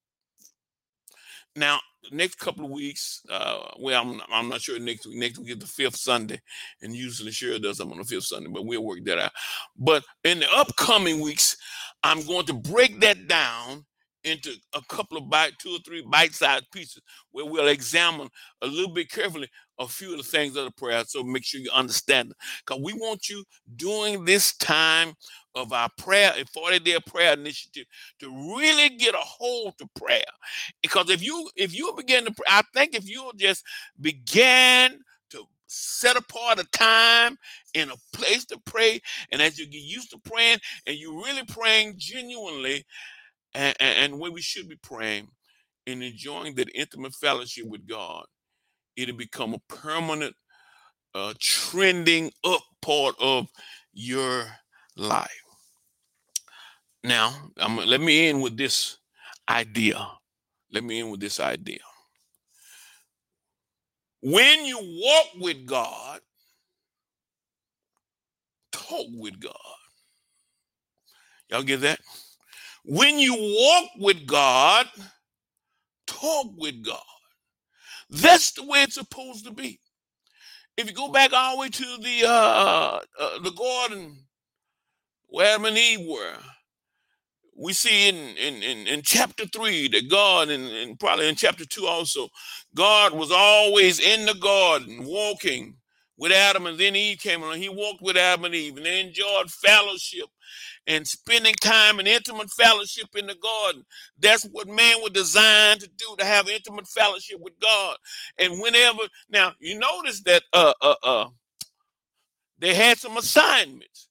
Now, the next couple of weeks, I'm not sure next week. Next week is the fifth Sunday, and usually Cheryl does them on the fifth Sunday, but we'll work that out. But in the upcoming weeks, I'm going to break that down into a couple of 2 or 3 bite-sized pieces where we'll examine a little bit carefully a few of the things of the prayer, so make sure you understand it. Because we want you during this time of our prayer, a 40-day prayer initiative, to really get a hold to prayer. Because if you begin to pray, I think if you'll just begin to set apart a time in a place to pray, and as you get used to praying, and you're really praying genuinely, and when we should be praying, and enjoying that intimate fellowship with God, it'll become a permanent trending up part of your life. Now, let me end with this idea. When you walk with God, talk with God. Y'all get that? When you walk with God, talk with God. That's the way it's supposed to be. If you go back all the way to the garden where Adam and Eve were, we see in chapter 3 that God, and probably in chapter 2 also, God was always in the garden walking with Adam, and then Eve came along. He walked with Adam and Eve, and they enjoyed fellowship and spending time in intimate fellowship in the garden. That's what man was designed to do, to have intimate fellowship with God. And whenever, now you notice that they had some assignments.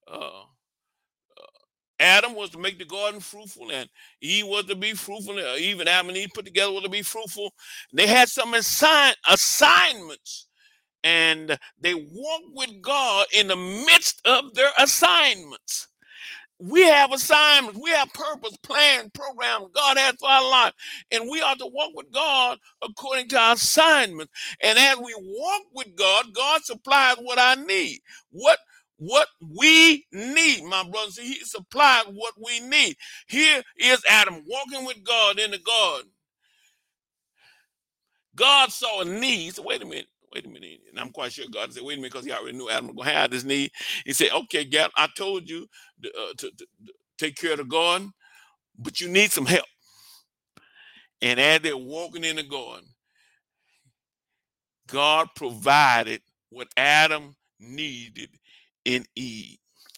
Adam was to make the garden fruitful, and Eve was to be fruitful. Eve and Adam and Eve put together were to be fruitful. They had some assignments, and they walked with God in the midst of their assignments. We have assignments, we have purpose, plan, program God has for our life, and we ought to walk with God according to our assignment. And as we walk with God, God supplies what I need. What we need, my brothers, he supplies what we need. Here is Adam walking with God in the garden. God saw a need. So wait a minute. And I'm quite sure God said, wait a minute, because he already knew Adam was going to have this need. He said, okay, Gab, I told you to take care of the garden, but you need some help. And as they're walking in the garden, God provided what Adam needed in Eve.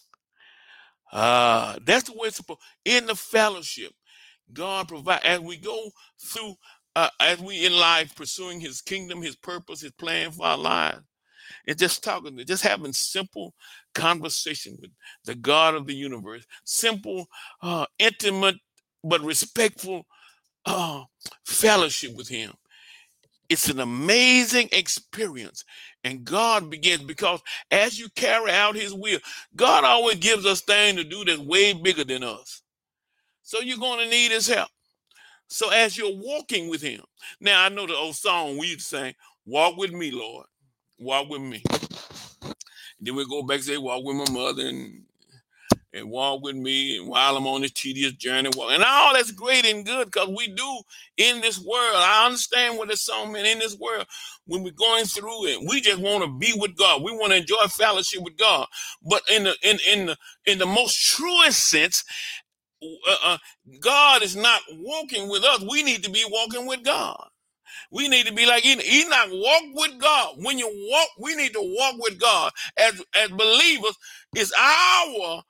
That's the way it's supposed. In the fellowship, God provides. As we go through, as we in life pursuing his kingdom, his purpose, his plan for our lives, and just talking, just having simple conversation with the God of the universe, simple, intimate, but respectful fellowship with him. It's an amazing experience. And God begins, because as you carry out his will, God always gives us things to do that's way bigger than us. So you're going to need his help. So as you're walking with him, now I know the old song we used to sing, walk with me, Lord, walk with me. And then we go back and say, walk with my mother and walk with me, and while I'm on this tedious journey, walk. And all that's great and good, because we do in this world. I understand what the song meant. In this world, when we're going through it, we just want to be with God. We want to enjoy fellowship with God. But in the most truest sense, God is not walking with us. We need to be walking with God. We need to be like Enoch, walk with God. When you walk, we need to walk with God as believers. It's our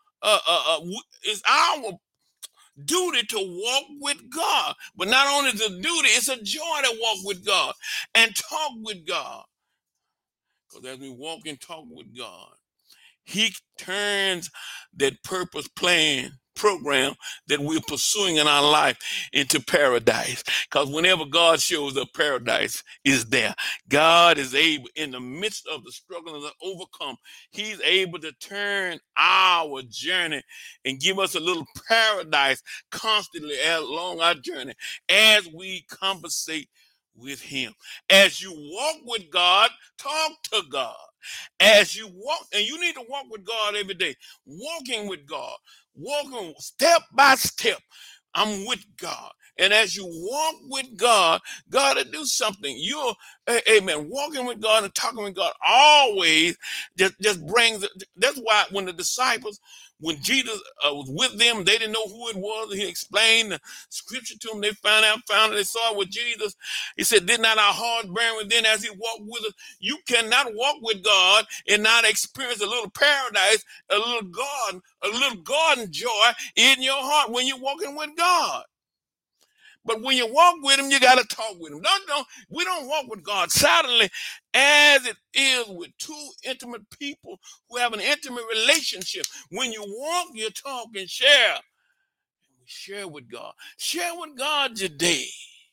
duty to walk with God. But not only the duty, it's a joy to walk with God and talk with God. Because as we walk and talk with God, he turns that purpose plan program that we're pursuing in our life into paradise. Because whenever God shows up, paradise is there. God is able, in the midst of the struggle to overcome, he's able to turn our journey and give us a little paradise constantly along our journey as we conversate with him. As you walk with God, talk to God. As you walk, and you need to walk with God every day, walking with God, walking step by step. I'm with God. And as you walk with God, God will do something. You're, amen, walking with God and talking with God always just brings, that's why when the disciples, when Jesus was with them, they didn't know who it was. He explained the scripture to them. They found it, they saw it with Jesus. He said, did not our hearts burn within as he walked with us? You cannot walk with God and not experience a little paradise, a little garden joy in your heart when you're walking with God. But when you walk with him, you got to talk with him. We don't walk with God silently as it is with two intimate people who have an intimate relationship. When you walk, you talk and share. Share with God. Share with God your day.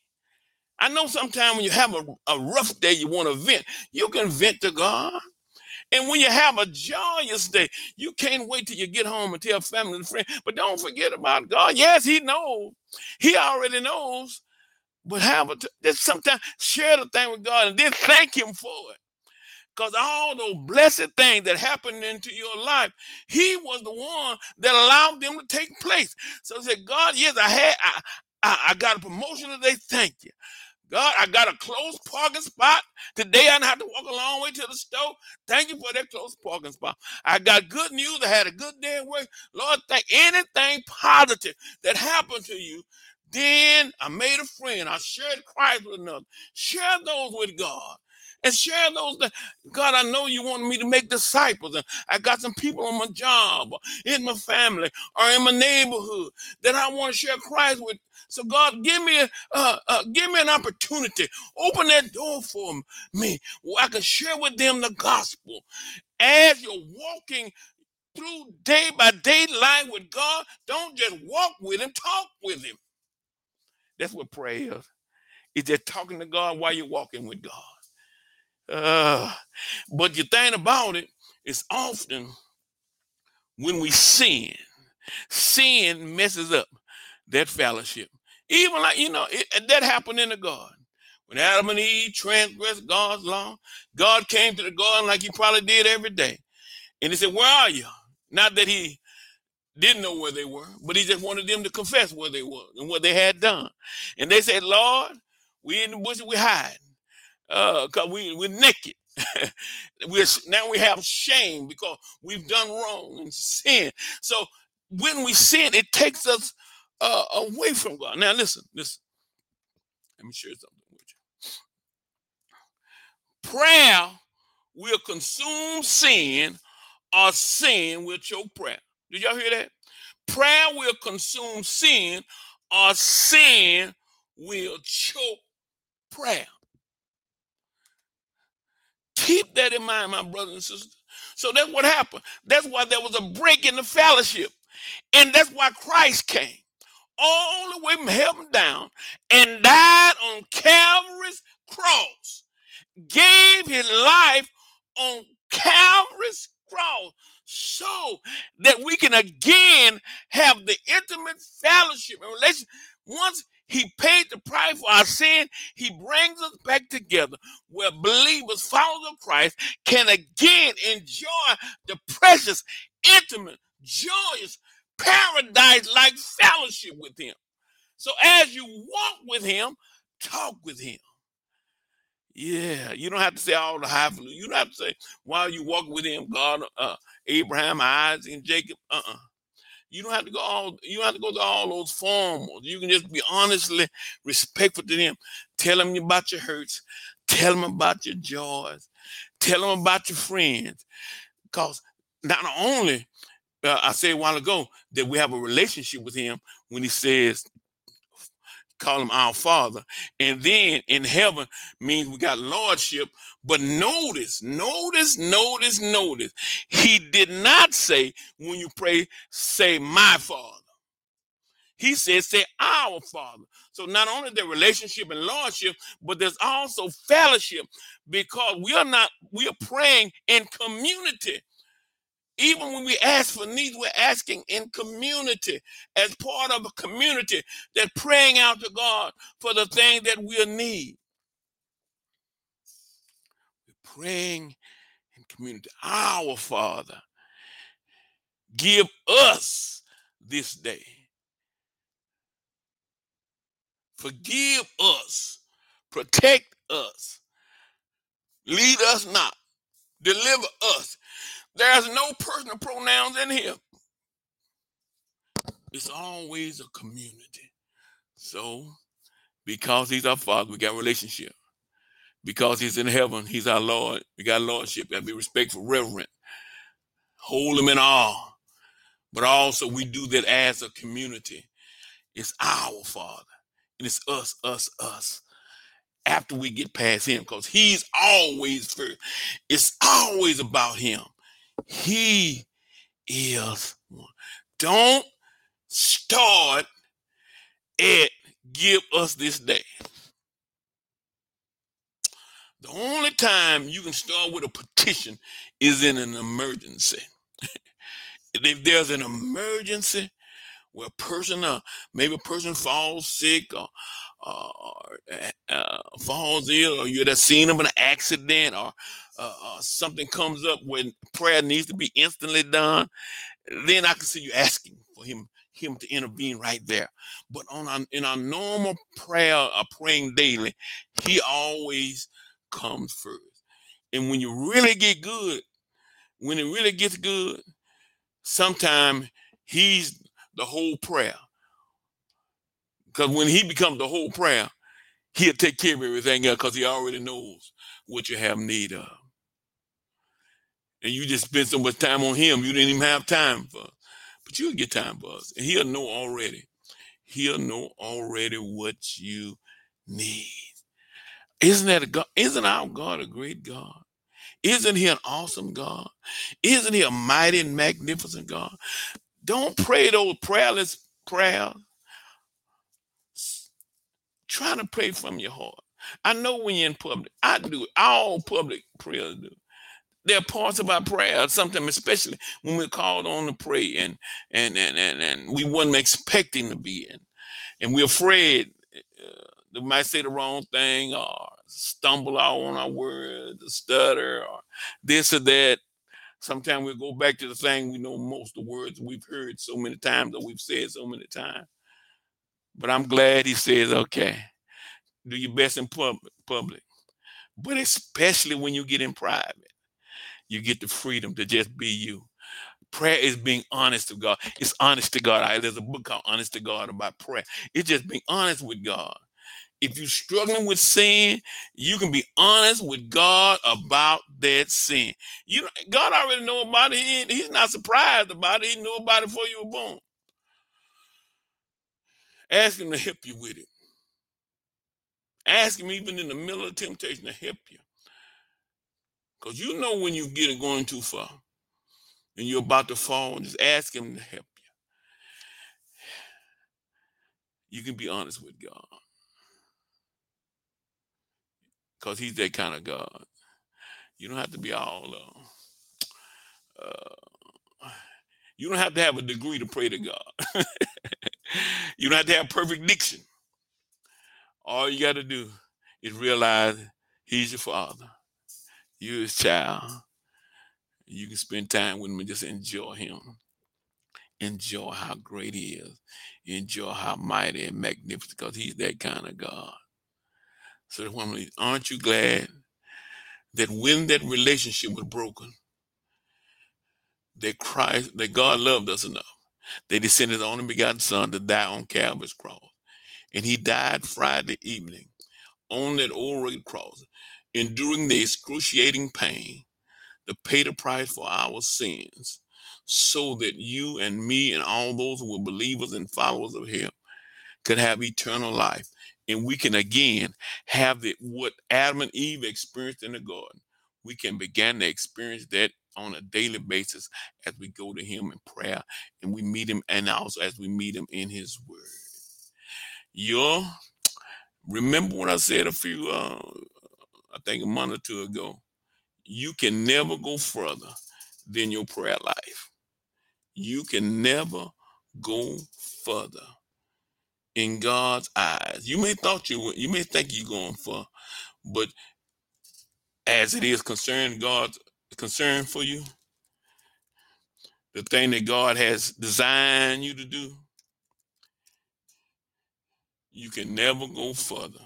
I know sometimes when you have a rough day, you want to vent. You can vent to God. And when you have a joyous day, you can't wait till you get home and tell family and friends. But don't forget about God. Yes, he knows. He already knows. But just sometimes share the thing with God and then thank him for it. Because all those blessed things that happened into your life, he was the one that allowed them to take place. So say, God, yes, I got a promotion today. Thank you. God, I got a close parking spot. Today I didn't have to walk a long way to the store. Thank you for that close parking spot. I got good news. I had a good day at work. Lord, thank anything positive that happened to you. Then I made a friend. I shared Christ with another. Share those with God. And share those that, God, I know you want me to make disciples. And I got some people on my job, or in my family, or in my neighborhood that I want to share Christ with. So God, give me an opportunity. Open that door for me where I can share with them the gospel. As you're walking through day by day life with God, don't just walk with him, talk with him. That's what prayer is. It's just talking to God while you're walking with God. But the thing about it is often when we sin messes up that fellowship. Even like, that happened in the garden. When Adam and Eve transgressed God's law, God came to the garden like he probably did every day. And he said, where are you? Not that he didn't know where they were, but he just wanted them to confess where they were and what they had done. And they said, Lord, we in the bush, we hiding. Because we're naked. Now we have shame because we've done wrong and sin. So when we sin, it takes us away from God. Now listen. Let me share something with you. Prayer will consume sin, or sin will choke prayer. Did y'all hear that? Prayer will consume sin, or sin will choke prayer. Keep that in mind, my brothers and sisters. So that's what happened. That's why there was a break in the fellowship. And that's why Christ came all the way from heaven down and died on Calvary's cross, gave his life on Calvary's cross so that we can again have the intimate fellowship and relation. Once he paid the price for our sin, he brings us back together where believers, followers of Christ, can again enjoy the precious, intimate, joyous, paradise-like fellowship with him. So as you walk with him, talk with him. Yeah, you don't have to say all the highfalutin. You don't have to say while you walk with him, God, Abraham, Isaac, and Jacob. You don't have to go all. You don't have to go to all those formals. You can just be honestly respectful to them. Tell them about your hurts. Tell them about your joys. Tell them about your friends. Because not only I said a while ago that we have a relationship with him when he says, call him our Father. And then in heaven means we got lordship. But notice. He did not say, when you pray, say my Father. He said, say our Father. So not only the relationship and lordship, but there's also fellowship, because we are praying in community. Even when we ask for needs, we're asking in community, as part of a community that's praying out to God for the thing that we'll need. We're praying in community. Our Father, give us this day. Forgive us. Protect us. Lead us not. Deliver us. There's no personal pronouns in here. It's always a community. So, because he's our Father, we got a relationship. Because he's in heaven, he's our Lord. We got lordship. We got to be respectful, reverent. Hold him in awe. But also we do that as a community. It's our Father. And it's us. After we get past him, because he's always first. It's always about him. He is one. Don't start at give us this day. The only time you can start with a petition is in an emergency. If there's an emergency where maybe a person falls sick or falls ill, or you're at the scene of an accident, or something comes up when prayer needs to be instantly done, then I can see you asking for him to intervene right there. But in our normal prayer, praying daily, he always comes first. And when you really get good, when it really gets good, sometimes he's the whole prayer. Because when he becomes the whole prayer, he'll take care of everything else, because he already knows what you have need of. And you just spend so much time on him, you didn't even have time for us. But you'll get time for us. And he'll know already. He'll know already what you need. Isn't our God a great God? Isn't he an awesome God? Isn't he a mighty and magnificent God? Don't pray those prayerless prayers. Try to pray from your heart. I know when you're in public, I do it. All public prayers do. There are parts of our prayer, sometimes especially when we're called on to pray and we wasn't expecting to be in. And we're afraid they might say the wrong thing, or stumble out on our words, or stutter, or this or that. Sometimes we'll go back to the thing we know most, the words we've heard so many times, or we've said so many times. But I'm glad he says, okay, do your best in public. But especially when you get in private, you get the freedom to just be you. Prayer is being honest to God. It's honest to God. There's a book called Honest to God about prayer. It's just being honest with God. If you're struggling with sin, you can be honest with God about that sin. God already know about it. He's not surprised about it. He knew about it before you were born. Ask him to help you with it. Ask him even in the middle of temptation to help you. Because you know when you get it going too far and you're about to fall, just ask him to help you. You can be honest with God because he's that kind of God. You don't have to be all, you don't have to have a degree to pray to God. You don't have to have perfect diction. All you got to do is realize he's your father. You're his child. You can spend time with him and just enjoy him. Enjoy how great he is. Enjoy how mighty and magnificent, because he's that kind of God. So aren't you glad that when that relationship was broken, that God loved us enough, that he sent his only begotten son to die on Calvary's cross. And he died Friday evening on that old rugged cross, enduring the excruciating pain to pay the price for our sins, so that you and me and all those who were believers and followers of him could have eternal life. And we can again have what Adam and Eve experienced in the garden. We can begin to experience that on a daily basis as we go to him in prayer and we meet him, and also as we meet him in his word. Remember what I said I think a month or two ago. You can never go further than your prayer life. You can never go further in God's eyes. You may think you're going far, but as it is God's concern for you, the thing that God has designed you to do, you can never go further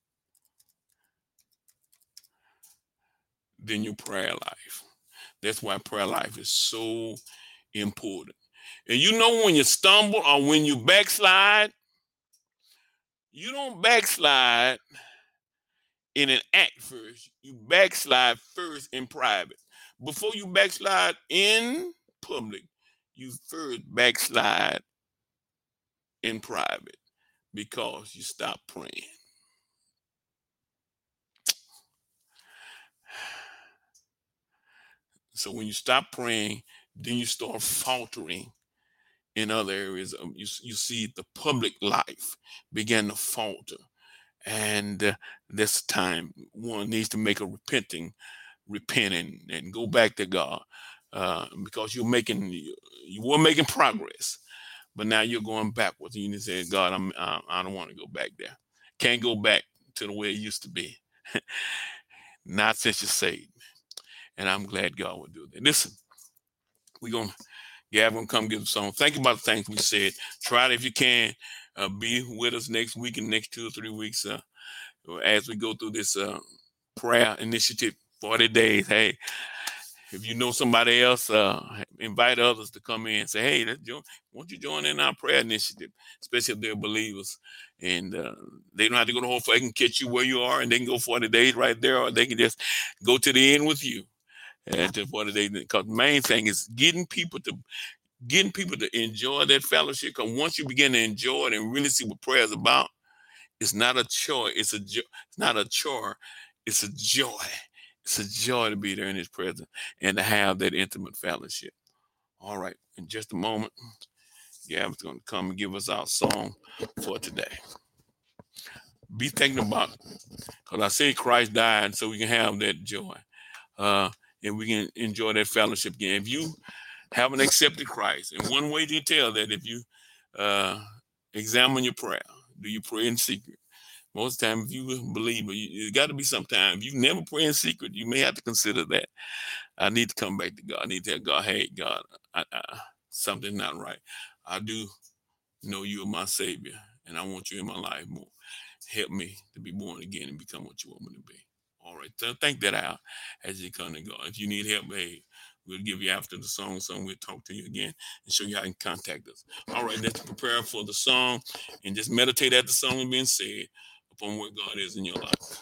than your prayer life. That's why prayer life is so important. And you know, when you stumble or when you backslide, you don't backslide in an act first. You backslide first in private. Before you backslide in public, you first backslide in private because you stop praying. So when you stop praying, then you start faltering in other areas. You see the public life begin to falter. And this time one needs to make a repenting and go back to God, because you were making progress, but now you're going backwards. And you need to say, God, I don't want to go back there. Can't go back to the way it used to be. Not since you're saved. And I'm glad God will do that. Listen, Gavin, come give us some. Think about the things we said. Try it if you can. Be with us next week and next 2 or 3 weeks as we go through this prayer initiative, 40 days. Hey, if you know somebody else, invite others to come in and say, hey, won't you join in our prayer initiative, especially if they're believers. And they don't have to go to whole. They can catch you where you are, and they can go 40 days right there, or they can just go to the end with you. To 40 days. Because the main thing is getting people to enjoy that fellowship. Because once you begin to enjoy it and really see what prayer is about, it's not a chore. It's not a chore. It's a joy. It's a joy to be there in his presence and to have that intimate fellowship. All right. In just a moment, Gavin's going to come and give us our song for today. Be thinking about it. Because I say Christ died so we can have that joy. And we can enjoy that fellowship again. If you haven't accepted Christ, and one way to tell that, if you examine your prayer, do you pray in secret? Most time, if you a believer, it got to be sometime. If you never pray in secret, you may have to consider that. I need to come back to God. I need to tell God, hey, God, something's not right. I do know you are my Savior, and I want you in my life more. Help me to be born again and become what you want me to be. All right, so think that out as you come to God. If you need help, hey, we'll give you after the song. We'll talk to you again and show you how you can contact us. All right, let's prepare for the song and just meditate at the song being said upon what God is in your life.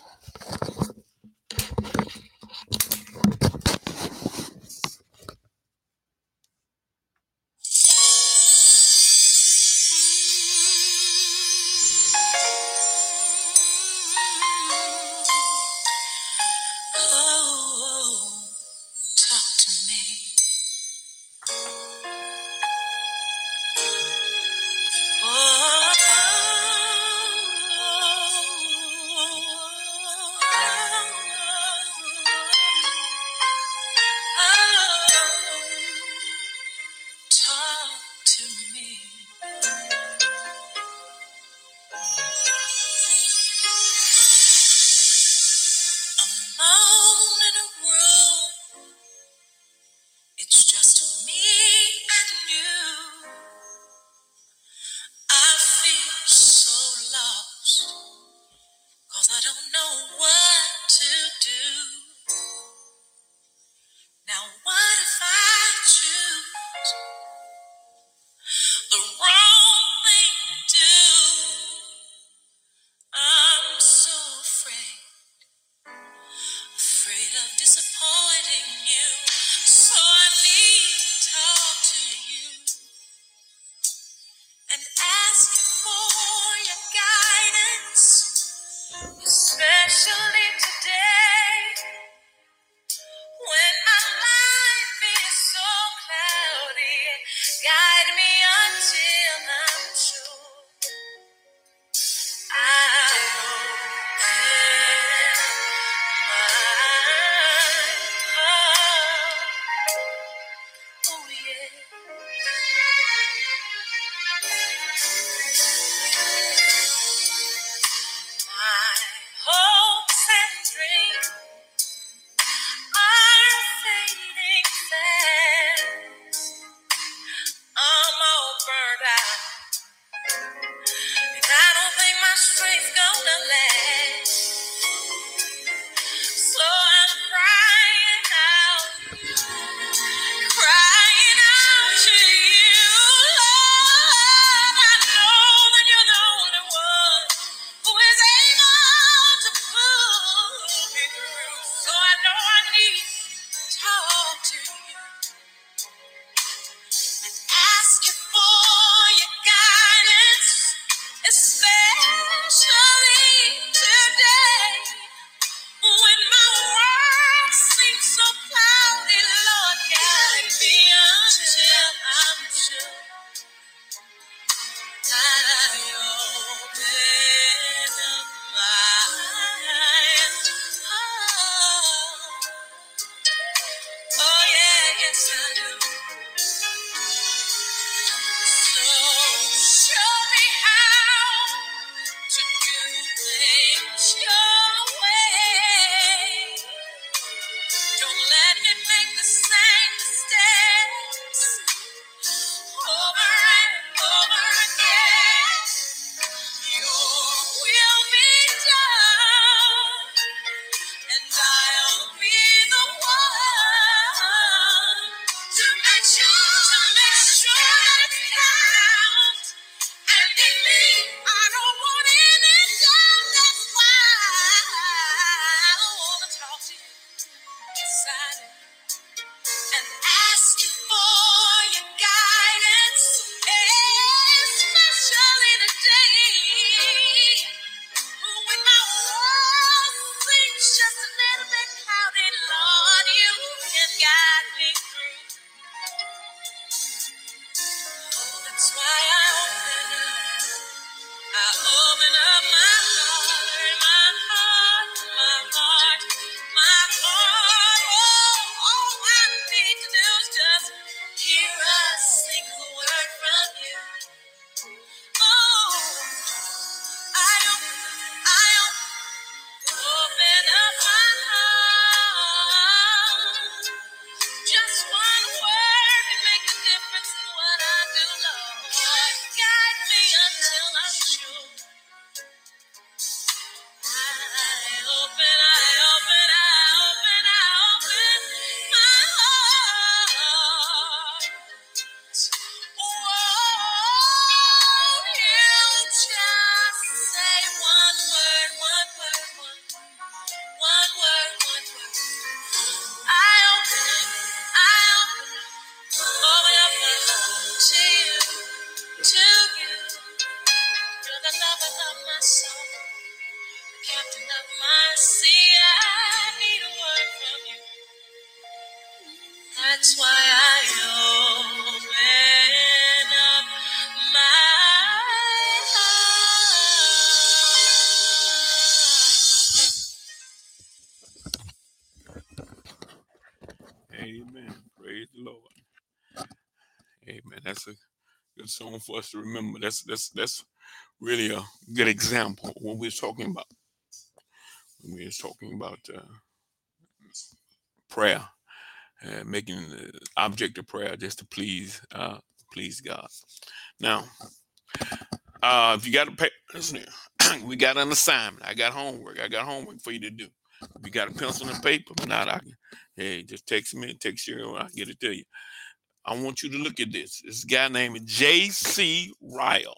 gonna last. So I'm crying out to you, Lord. I know that you're the only one who is able to pull me through. So I know I need to talk to you, ask you for your guidance, especially today. When my world seems so cloudy, Lord, guide me until I'm sure I open up my eyes. Oh yeah, yes I do. So show me how to do things your way. Don't let me make the same mistakes over and over again. Your will be done, and I'll be the one to make sure that it counts. And in me, I don't want any doubt. That's why I wanna talk to you. Yes, I do. And ask you for your guidance, especially today. When my world seems just a little bit cloudy, Lord, you can guide me through. That's why I open up my heart, my heart, my heart, my heart. Oh, all I need to do is just hear a single word from you. Oh, open up my heart. Just one word can make a difference in what I do, Lord. Guide me until I'm sure. I open my heart. Won't you just say one word, one word, one word, one word. I open up my heart to you, to you. You're the lover of my soul, the captain of my sea. I need a word from you. That's why I open up my heart. Amen. Praise the Lord. Amen. That's a good song for us to remember. That's really a good example of what we're talking about. When we're talking about prayer, making the object of prayer just to please God. Now, if you got to pay, listen here. We got an assignment. I got homework for you to do. If you got a pencil and paper, if not, hey, just text me, text you, I'll get it to you. I want you to look at this. This guy named J.C. Ryle.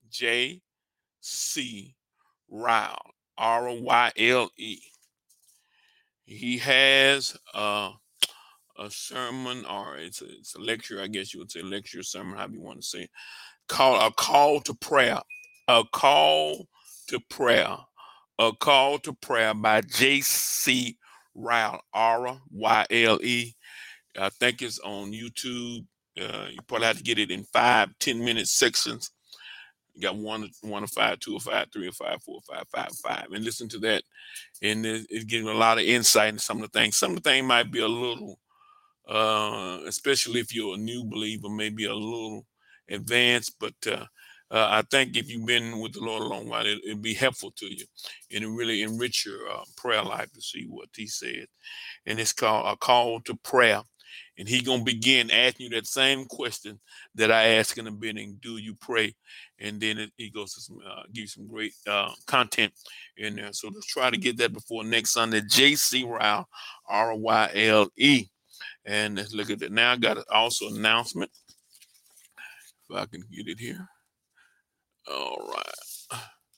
J.C. Ryle. R-Y-L-E. He has a sermon, or it's a lecture, I guess you would say lecture, sermon, however you want to say it, called A Call to Prayer. A Call to Prayer. A Call to Prayer by J.C. Ryle. R-Y-L-E. I think it's on YouTube. You probably have to get it in 5-10 minute sections. You got 1 or 5, 2 or 5, 3 or 5, 4 or 5, 5 or 5, and listen to that. And it's giving a lot of insight into some of the things. Some of the things might be a little, especially if you're a new believer, maybe a little advanced. But I think if you've been with the Lord a long while, it'll be helpful to you, and it really enrich your prayer life to see what He said. And it's called A Call to Prayer. And he's going to begin asking you that same question that I asked in the beginning. Do you pray? And then he goes to some, give you some great content in there. So let's try to get that before next Sunday. J.C. Ryle, R-Y-L-E. And let's look at that. Now I got also announcement. If I can get it here. All right.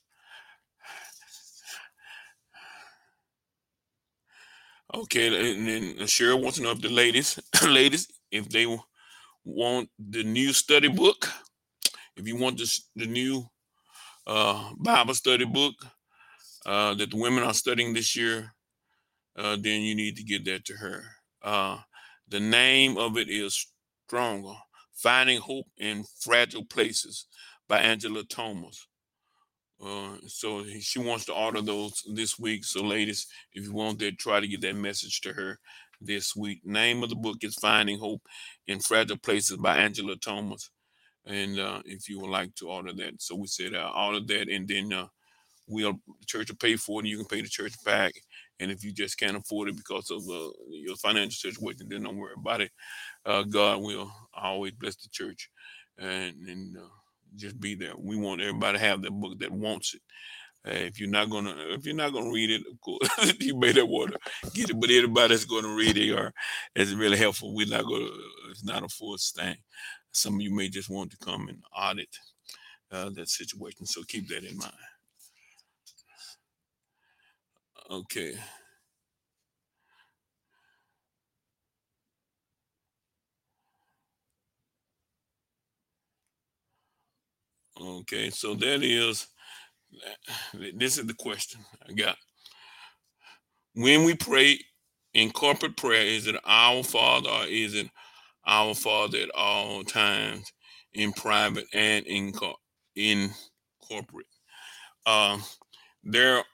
Okay, and then Cheryl wants to know if the ladies, if they want the new study book, if you want the new Bible study book that the women are studying this year, then you need to get that to her. The name of it is Stronger, Finding Hope in Fragile Places by Angela Thomas. So she wants to order those this week. So ladies, if you want that, try to get that message to her this week. Name of the book is Finding Hope in Fragile Places by Angela Thomas. And if you would like to order that. So we said order that, and then the church will pay for it, and you can pay the church back. And if you just can't afford it because of your financial situation, then don't worry about it. God will always bless the church, and just be there. We want everybody to have that book that wants it. If you're not gonna read it, of course, you may not want to get it. But anybody that's gonna read it it's really helpful. We're not gonna. It's not a forced thing. Some of you may just want to come and audit that situation. So keep that in mind. Okay. Okay. So that is. This is the question I got. When we pray in corporate prayer, is it our Father or is it our Father at all times in private and in corporate? There,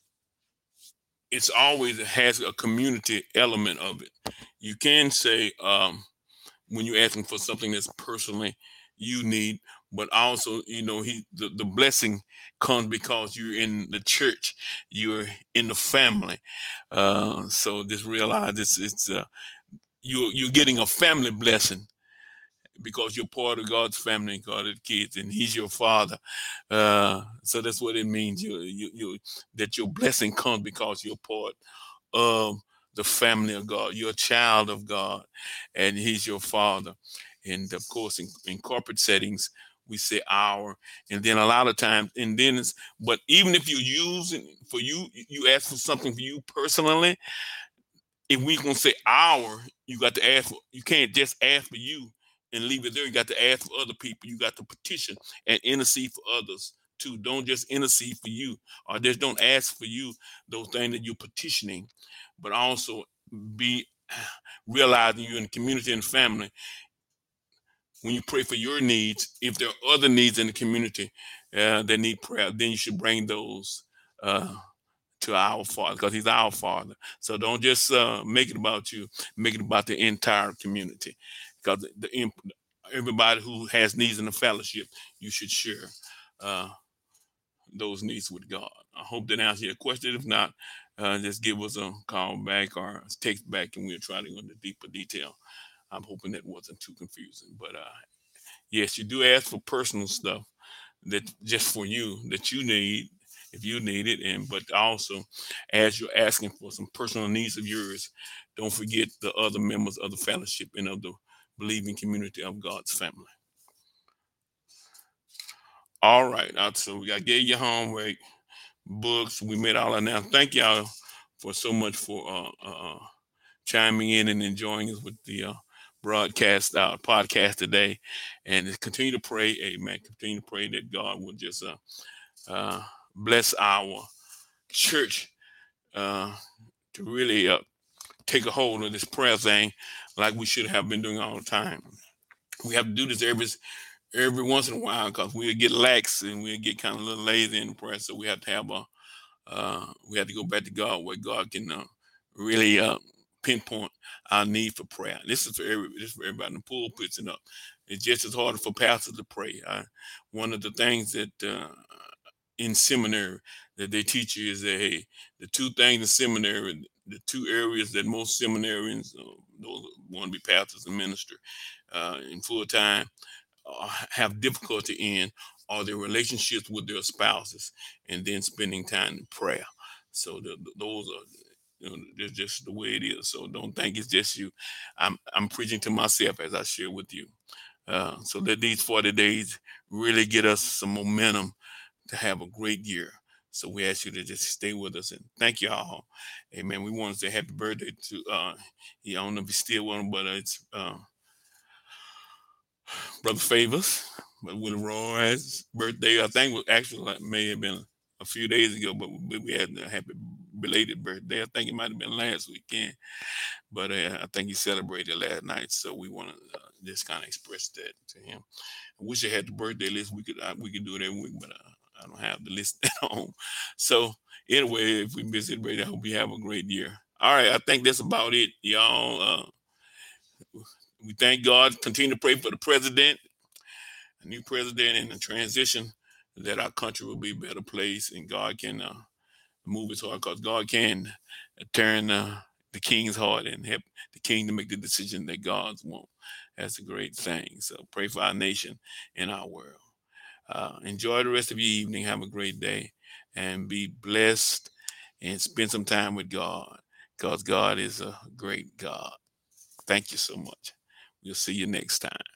it's always has a community element of it. You can say when you're asking for something that's personally you need, but also the blessing comes because you're in the church, you're in the family. So just realize it's you're getting a family blessing because you're part of God's family, God's kids, and He's your Father. So that's what it means. You that your blessing comes because you're part of the family of God. You're a child of God, and He's your Father. And of course, in corporate settings, we say our, and then a lot of times, and then but even if you use it for you, you ask for something for you personally. If we gonna say our, you got to ask for. You can't just ask for you and leave it there. You got to ask for other people. You got to petition and intercede for others too. Don't just intercede for you, or just don't ask for you those things that you're petitioning, but also be realizing you're in the community and family. When you pray for your needs, if there are other needs in the community that need prayer, then you should bring those to our Father because He's our Father. So don't just make it about you, make it about the entire community because everybody who has needs in the fellowship, you should share those needs with God. I hope that answers your question. If not, just give us a call back or a text back and we'll try to go into deeper detail. I'm hoping that wasn't too confusing. But yes, you do ask for personal stuff that just for you that you need if you need it, and but also as you're asking for some personal needs of yours, don't forget the other members of the fellowship and of the believing community of God's family. All right, so I gave you homework, books. We made all that now. Thank y'all for so much for chiming in and enjoying us with the broadcast podcast today, and continue to pray. Amen. Continue to pray that God will just bless our church to really take a hold of this prayer thing like we should have been doing all the time. We have to do this every once in a while because we'll get lax and we'll get kind of a little lazy in the prayer. So we have to have we have to go back to God where God can really pinpoint our need for prayer. This is for everybody in the pulpits and up. It's just as hard for pastors to pray. One of the things that in seminary that they teach you is that hey, the two things in seminary the two areas that most seminarians, those want to be pastors and minister in full time, have difficulty in are their relationships with their spouses, and then spending time in prayer. So those are, that's just the way it is. So don't think it's just you. I'm preaching to myself as I share with you. So let these 40 days really get us some momentum to have a great year. So we ask you to just stay with us, and thank you all. Amen. We want to say happy birthday to I don't know if you still want, but it's Brother Favors, but with Roy's birthday. I think was actually may have been a few days ago, but we had a happy belated birthday. I think it might have been last weekend, but I think he celebrated last night. So we want to just kind of express that to him. I wish I had the birthday list. We could do it every week, but I don't have the list at home. So anyway, if we miss it, I hope you have a great year. All right, I think that's about it, y'all. We thank God. Continue to pray for the president, the new president, and the transition, that our country will be a better place, and God can move his heart, because God can turn the king's heart and help the king to make the decision that God's want. That's a great thing. So pray for our nation and our world. Enjoy the rest of your evening. Have a great day and be blessed, and spend some time with God, because God is a great God. Thank you so much. We'll see you next time.